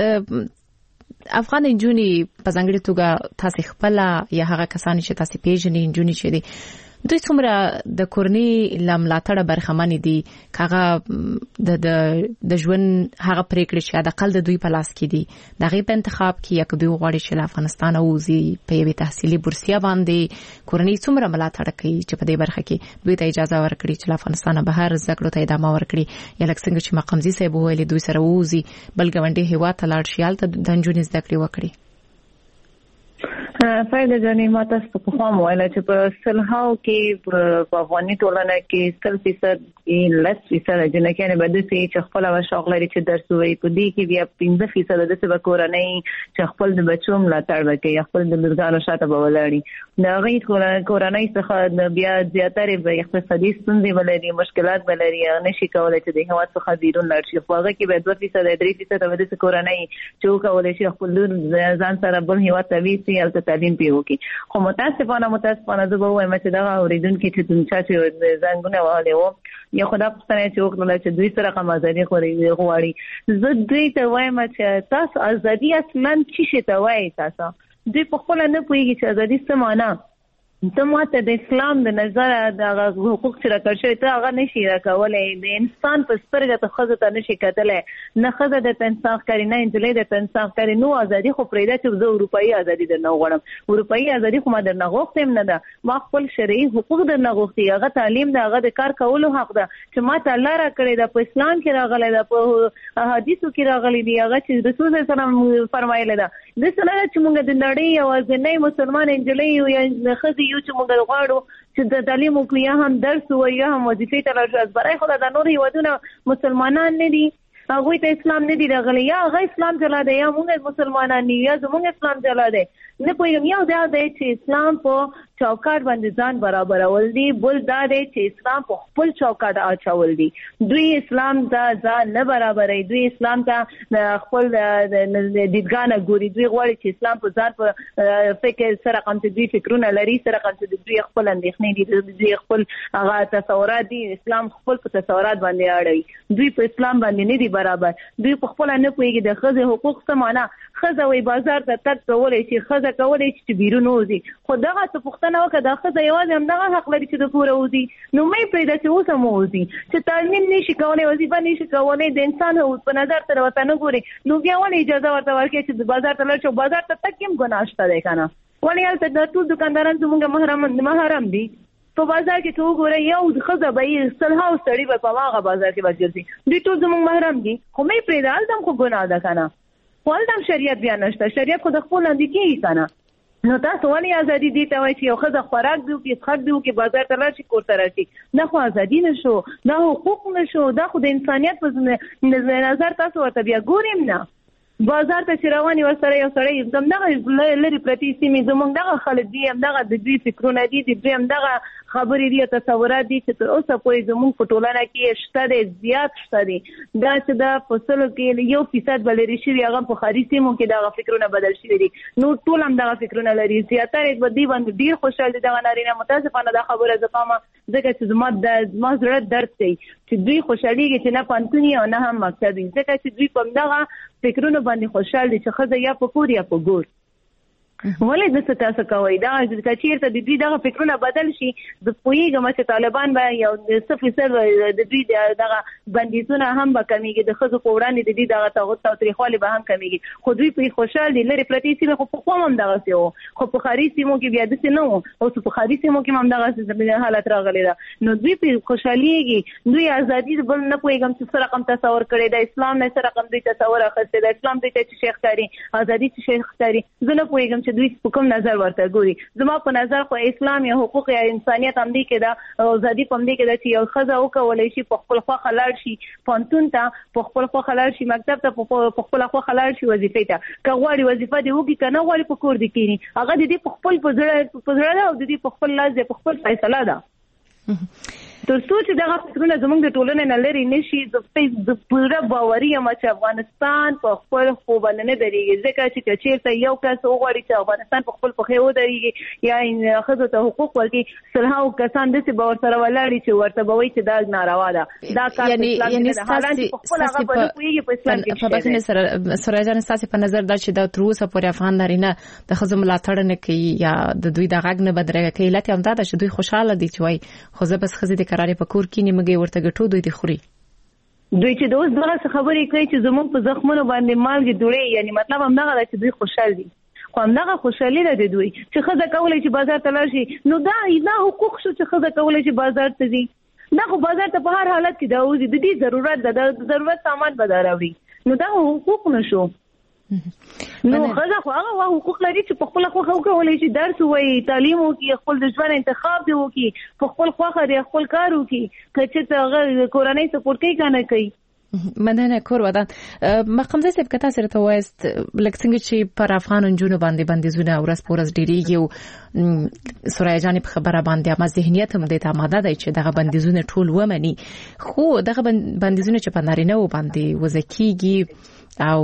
افغان انجونی په ځانګړي توګه تاسو خپل یا هغه کسان چې تاسو پیژنې انجونی چې دي دوی څومره د کورنۍ لملاتړه برخمن دي، کاغه د د ژوند هغه پریکړې چې د اقل د دوی په لاس کې دي دغه په انتخاب کې یک دوی غواړي چې افغانستان اوزي په یوه تحصیلي بورسیا باندې کورنۍ څومره ملاتړ کوي چې په دې برخه کې دوی ته اجازه ورکړي چې افغانستان بهر زده کړو ته ادامه ورکړي یا لکه څنګه چې مقامزي صاحب ویلي دوی سره اوزي بل ګوندې هوا ته لاړ شي الته د انجونې زده کړې وکړي. فائدہ جانې ما تاسو په خام وایله چې په سلهاو کې په افغاني ټولنه کې ستر فیصد کې لس فیصد جنکیانې به داسې چې خپل او شوق لري چې درس ووایي، په دې کې بیا پنځه فیصد داسې به کورنۍ چې خپل د بچو ملاتړ وکړي، خپل د لورګانو شاته به ولاړي. د هغې کورنۍ څخه بیا زیاترې به اقتصادي ستونزې ولري، مشکلات به لري، نشي کولی چې د هېواد څخه بیرون لاړ شي. خو هغه کې به دوه فیصد درې فیصد به داسې کورنۍ چې وکولی شي خپل لور ځان سره بل هېواد ته ویسي هلته تعلیم پې وکړي. خو متاسفانه متاسفانه زه به ووایم چې دغه اورېدونکي چې چا چې زنګونه وهلی وو یا خو دا پوښتنه چې وکړله چې دوی سره کوم ازادي غواړي، زه دوی ته وایم چې تاسو ازادي اصلا څه شي ته وایي؟ تاسو دوی په خپله نه پوهېږي چې ازادي څه معنا ته ماته د اسلام د نظر د حقوق چې راکړ شوی ته هغه نشي راکولای د انسان په سترګه ته خزه ته نشي کتلای نه خزه د انسان کاری نه انجلې د انسان کاری نو ازادي خو پرېدا چې زه اروپאי ازادي درنه غواړم اروپאי ازادي خو ما درنه غوښتم نه ده ما خپل شرعي حقوق درنه غوښتي هغه تعلیم ده هغه د کار کولو حق ده چې ما ته الله را کړی ده په اسلام کې راغلی ده په حدیثو کې راغلی دی هغه چې رسول الله صلی الله علیه وسلم فرمایلی ده د سره چې موږ د نړۍ یو ځنې مسلمان انجلې یو یا خزي یو چې موږ غواړو چې د تعلیم او یا هم درس او یا هم وظیفې ته راځي برای خو د نور هیوادونو مسلمانان نه دي هغه ته اسلام نه دی راغلی یا هغه اسلام چلا دی یا موږ مسلمانان نه یا زموږ اسلام چلا دی نه پوهیم یو دا دی چې اسلام په چوکاټ باندې ځان برابر ول دي بل دا دی چې اسلام په خپل چوکاټ اچول دي دوی اسلام ته ځان نه برابرې دوی اسلام ته خپل دیدګانه ګوري دوی غواړي چې اسلام په ځان په فکر سره کوم چې دوی فکرونه لري سره کوم چې دوی خپل اندېښنې دي دوی خپل هغه تصورات دي اسلام خپل په تصورات باندې اړوي دوی په اسلام باندې نه دي برابر دوی په خپل نه پوهیږي د ښځې حقوق څه معنا ښځه وي بازار ته تګ کولی شي ښځه کولی شي چې بیرون وځي خو دغه څه پوښتنه وکړه دا ښځه یوازې همدغه حق لري چې د کوره وځي نو مه یې پرېږده چې اوس هم وځي چې تعلیم نشي کولی وظیفه نشي کولی د انسان په نظر سره ورته نه ګوري نو بیا ولې اجازه ورته ورکړي چې بازار ته لاړ شي بازار ته تګ هم ګناه شته دی که نه ولې هلته دا ټول دکانداران زموږ محرم محرم دي په بازار کې ته وګوره یو ښځه به یې سلهاو سړي به په هغه بازار کې به ګرځي دوی ټول زموږ محرم دي خو مه یې پرېږده هلته هم خو ګناه ده که نه خو هلته هم شریعت بیا نشته شریعت خو د خپل لاندې کېږي که نه نو تاسو ولې ازادي دې ته وایي چې یو ښځه خوراک دي وکړي څښاک دي وکړي بازار ته لاړ شي کور ته راشي دا خو ازادي نه شو دا حقوق نه شو دا خو د انسانیت په نظر تاسو ورته بیا ګوریم نه بازار ته چې روان ورسره یو سړی همدغه لرې پرتې سیمې زموږ دغه خلک دي همدغه د دوی فکرونه دي د دوی همدغه خبرې دي تصورات دي چې تر اوسه پورې زموږ په ټولنه کې شته دی زیات شته دي دا چې دا په سلو کې یو فیصد به لرې شوي هغه په ښاري سیمو کې دغه فکرونه بدل شوي دي نو ټول همدغه فکرونه لري زیاتره یې په دې باندې ډېر خوشحال دي دغه نارینه متاسفانه دا خبره زه کومه ځکه چې زما د زما زړه درد دی چې دوی خوشحالېږي چې نه پوهنتون او نه هم مکتب وي ځکه چې دوی په همدغه فکرونه باندې خوشحال دي چې ښځه یا په کور یا په ګور ولې داسې تاسو کوئ دا که چېرته د دوی دغه فکرونه بدل شي زه پوهېږم چې طالبان به یو څه فیصد د دوی دغه بندیزونه هم به کمیږي د ښځو په وړاندې د دوی دغه تاوتریخوالي به هم کمیږي خو دوی پرې خوشحال دي لرې پرتې سیمې خو پخوا هم همدغسې وو خو په ښاري سیمو کې بیا داسې نه وو اوس په ښاري سیمو کې هم همدغسې حالت راغلی ده نو دوی پرې خوشحالېږي دوی ازادي بل نه پوهېږم چې څه رقم تصور کړی د اسلام نه څه رقم دوی تصور اخیستی د اسلام دوی ته چې شیخ ښکاري ازادي چې شیخ ښکاري زه نه پوهېږم چې دوی په کوم نظر ورته ګوري زما په نظر خو اسلام یا حقوق یا انسانیت هم دې کې ده او ازادي په هم دې کې ده چې یو ښځه وکولی شي په خپل خوښه لاړ شي پوهنتون ته په خپل خوښه لاړ شي مکتب ته په خپله خوښه لاړ شي وظیفې ته که غواړي وظیفه دې وکړي که نه غواړي په کور دې کښېني هغه د دې په خپل په زړه په زړه ده او د دې په خپل لاس دی په خپل فیصله ده تر څو چې دغه فکرونه زموږ د ټولنې نه لرې نه شي زه پوره باوري یم چې افغانستان په خپل خو باندې نه درېږي ځکه چې که چېرته یو کس وغواړي چې افغانستان په خپل پښې ودرېږي یا ښځو ته حقوق ورکړي سلهاو کسان داسې به ورسره ولاړ وي چې ورته به وایي چې دا ناروا ده دا کار په اسلام کې نه ده حالانکه په خپل هغه به نه پوهېږي په اسلام کې په بخښنې سره سرای جان ستاسې په نظر دا چې دا تر اوسه پورې افغان نارینه د ښځو ملاتړ نه کوي یا د دوی د غږ نه بدرګه کوي علت یې همدا ده چې دوی خوشحاله دي چې وایي خو زه بس ښځې د کرارې په کور کې مګي ورته ګټو دوی دي خوري دوی چې د اوس دغه خبرې کوي چې زموږ په زخمونو باندې مالګې دوړې یعنی مطلب همدغه ده چې دوی خوشحال دي خو همدغه خوشحالي ده د دوی چې ښځه کولی چې بازار ته لاړ شي نو دا دا حقوق شو چې ښځه کولی چې بازار ته ځي دا خو بازار ته په هر حالت کې دا وځي د دې ضرورت ده د ضرورت سامان به دا راوړي نو دا حقوق نه شو نو ښځه خو هغه حقوق لري چې په خپله خوښه وکولی شي درس ووایي تعلیم وکړي خپل د ژوند انتخاب دی وکړي په خپل خوښه دی خپل کار وکړي که چېرته هغه کورنۍ سپورټ کوي که نه کوي مننه کور ودان مقامزه صاحب که تاسو راته وایست لکه څنګه چې پر افغان نجونو باندې بندیزونه ورځ په ورځ ډېرېږي او سوریا جانې په خبره باندې اما ذهنیت هم دې ته آماده دی چې دغه بندیزونه ټول ومني خو دغه بندیزونه چې په نارینه‌و باندې وضع کېږي او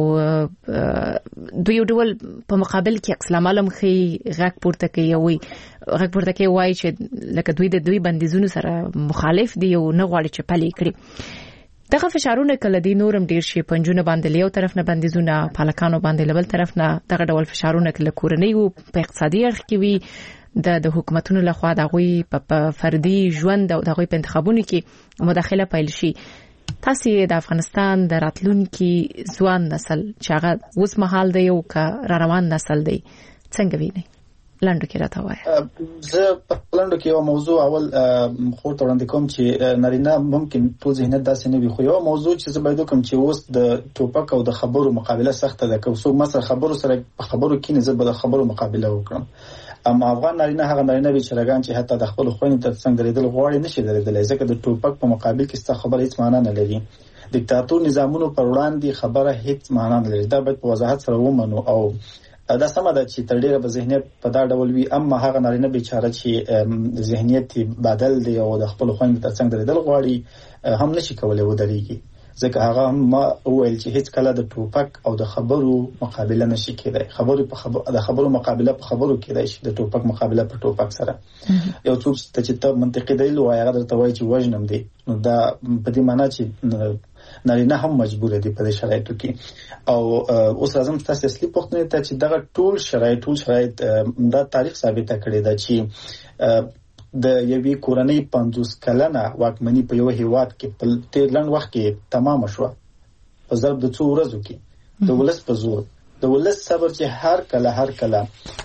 دوی یو ډول په مقابل کې عکس العمل مخې غږ پورته کوي او غږ پورته کوي وایي چې لکه دوی د دوی بندیزونو سره مخالف دي او نه غواړي چې پلي کړي دغه فشارونه کله دي نورم ډیر شي پنځونه باندې له یو طرف نه بندیزونه پالکانو باندې له بل طرف نه دغه ډول فشارونه کله کورنۍ او په اقتصادي اړخ کې وي د د حکومتونو لخوا د غوي په فردي ژوند او د غوي په انتخابونو کې مداخله پیل شي. تاسو د افغانستان د راتلونکي ځوان نسل چې هغه اوس مهال دی او کا را روان نسل دی څنګه ویني؟ لاندو کې راته وایي. زه په لاندو کې یو موضوع اول خور ته وړاندې کوم چې نارینه ممکن ټول ذهنیت داسې نه وي، خو یو موضوع چې زه باید کوم چې اوس د ټوپک او د خبرو مقابله سخته ده. که څوک مثلا خبرو سره په خبرو کې نه زه به د خبرو مقابله وکړم. اما افغان نارینه هغه نارینه وی چې راګان چې حتی د خپل خويندې تر څنګ درېدل غواړي نشي درېدل، ځکه د ټوپک په مقابل کې ست خبره هیڅ معنی نه لري. دیکتاتور نظامونو پر وړاندې خبره هیڅ معنی نه لري. دا باید په وضاحت سره ومنو او دا سمه ده چې تر ډیره به ذهنیت په دا ډول وي. اما هغه نارینه بیچاره چې ذهنیت بدل دی او د خپل خويندې تر څنګ درېدل غواړي هم نشي کولای ودرېږي، ځکه هغه ما وویل چې هیڅ کله د ټوپک او د خبرو مقابله نشي کېدای. خبرو په خبرو د خبرو مقابله په خبرو کېدای شي، د ټوپک مقابله په ټوپک سره. یو څوک چې ته منطقي دلیل وایي هغه درته وایي چې وژنم دی، نو دا په دې معنی چې نارینه هم مجبور دي په دې شرایطو کې. او اوس راځم تاسو اصلي پوښتنه ته چې دا ټول شرایط ټول شرایط دا تاریخ ثابته کړی دا چې د یوې کورنۍ پنځوس کلنه واکمني په یو هیواد کې په ډېر لنډ وخت کې تمام شو په ضرب د څو ورځو کې. د ولس په زور، د ولس صبر چې هر کله هر کله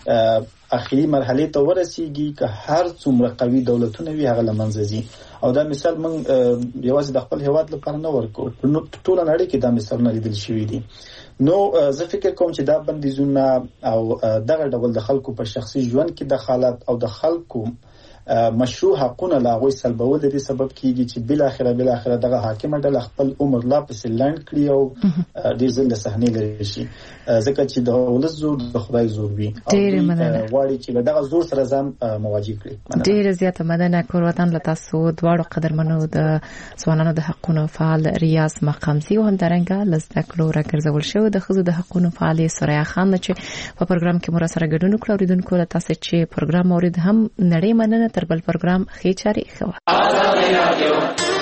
اخیری مرحله ته ورسیږي که هر څومره قوي دولتونه وي هغه لمنځه ځي. او دا مثال من یوازې د خپل هیواد لپاره نه ورکو، په ټول نړۍ کې دا مثالونه لیدل شوي دي. نو زه فکر کوم چې دا بندیزونه او دغه ډول د خلکو په شخصي ژوند کې دخالت او د خلکو مشروع حقونه لا غوي سلبول دي سبب کیږي چې بل اخره بل اخره دغه حاکم ډله خپل عمر لا پس لاند کړی او ډیر ځل د صحنه لري شي، ځکه چې د ولس زور د خدای زور وي او غواړي چې دغه زور سره ځان مواجه کړي. ډیر زیاته مننه کور وطن له تاسو دواړو قدرمنو د ځوانانو د حقوقو فعال ریاض مقامزي او همدارنګه لزده کړو راګرځول شو د خزو د حقوقو فعال سوریا خان چې په پروګرام کې مر سره ګډون کړو. اوریدونکو له تاسو چې پروګرام اورید هم نړۍ مننه. تر بل پروګرام خې چاري خو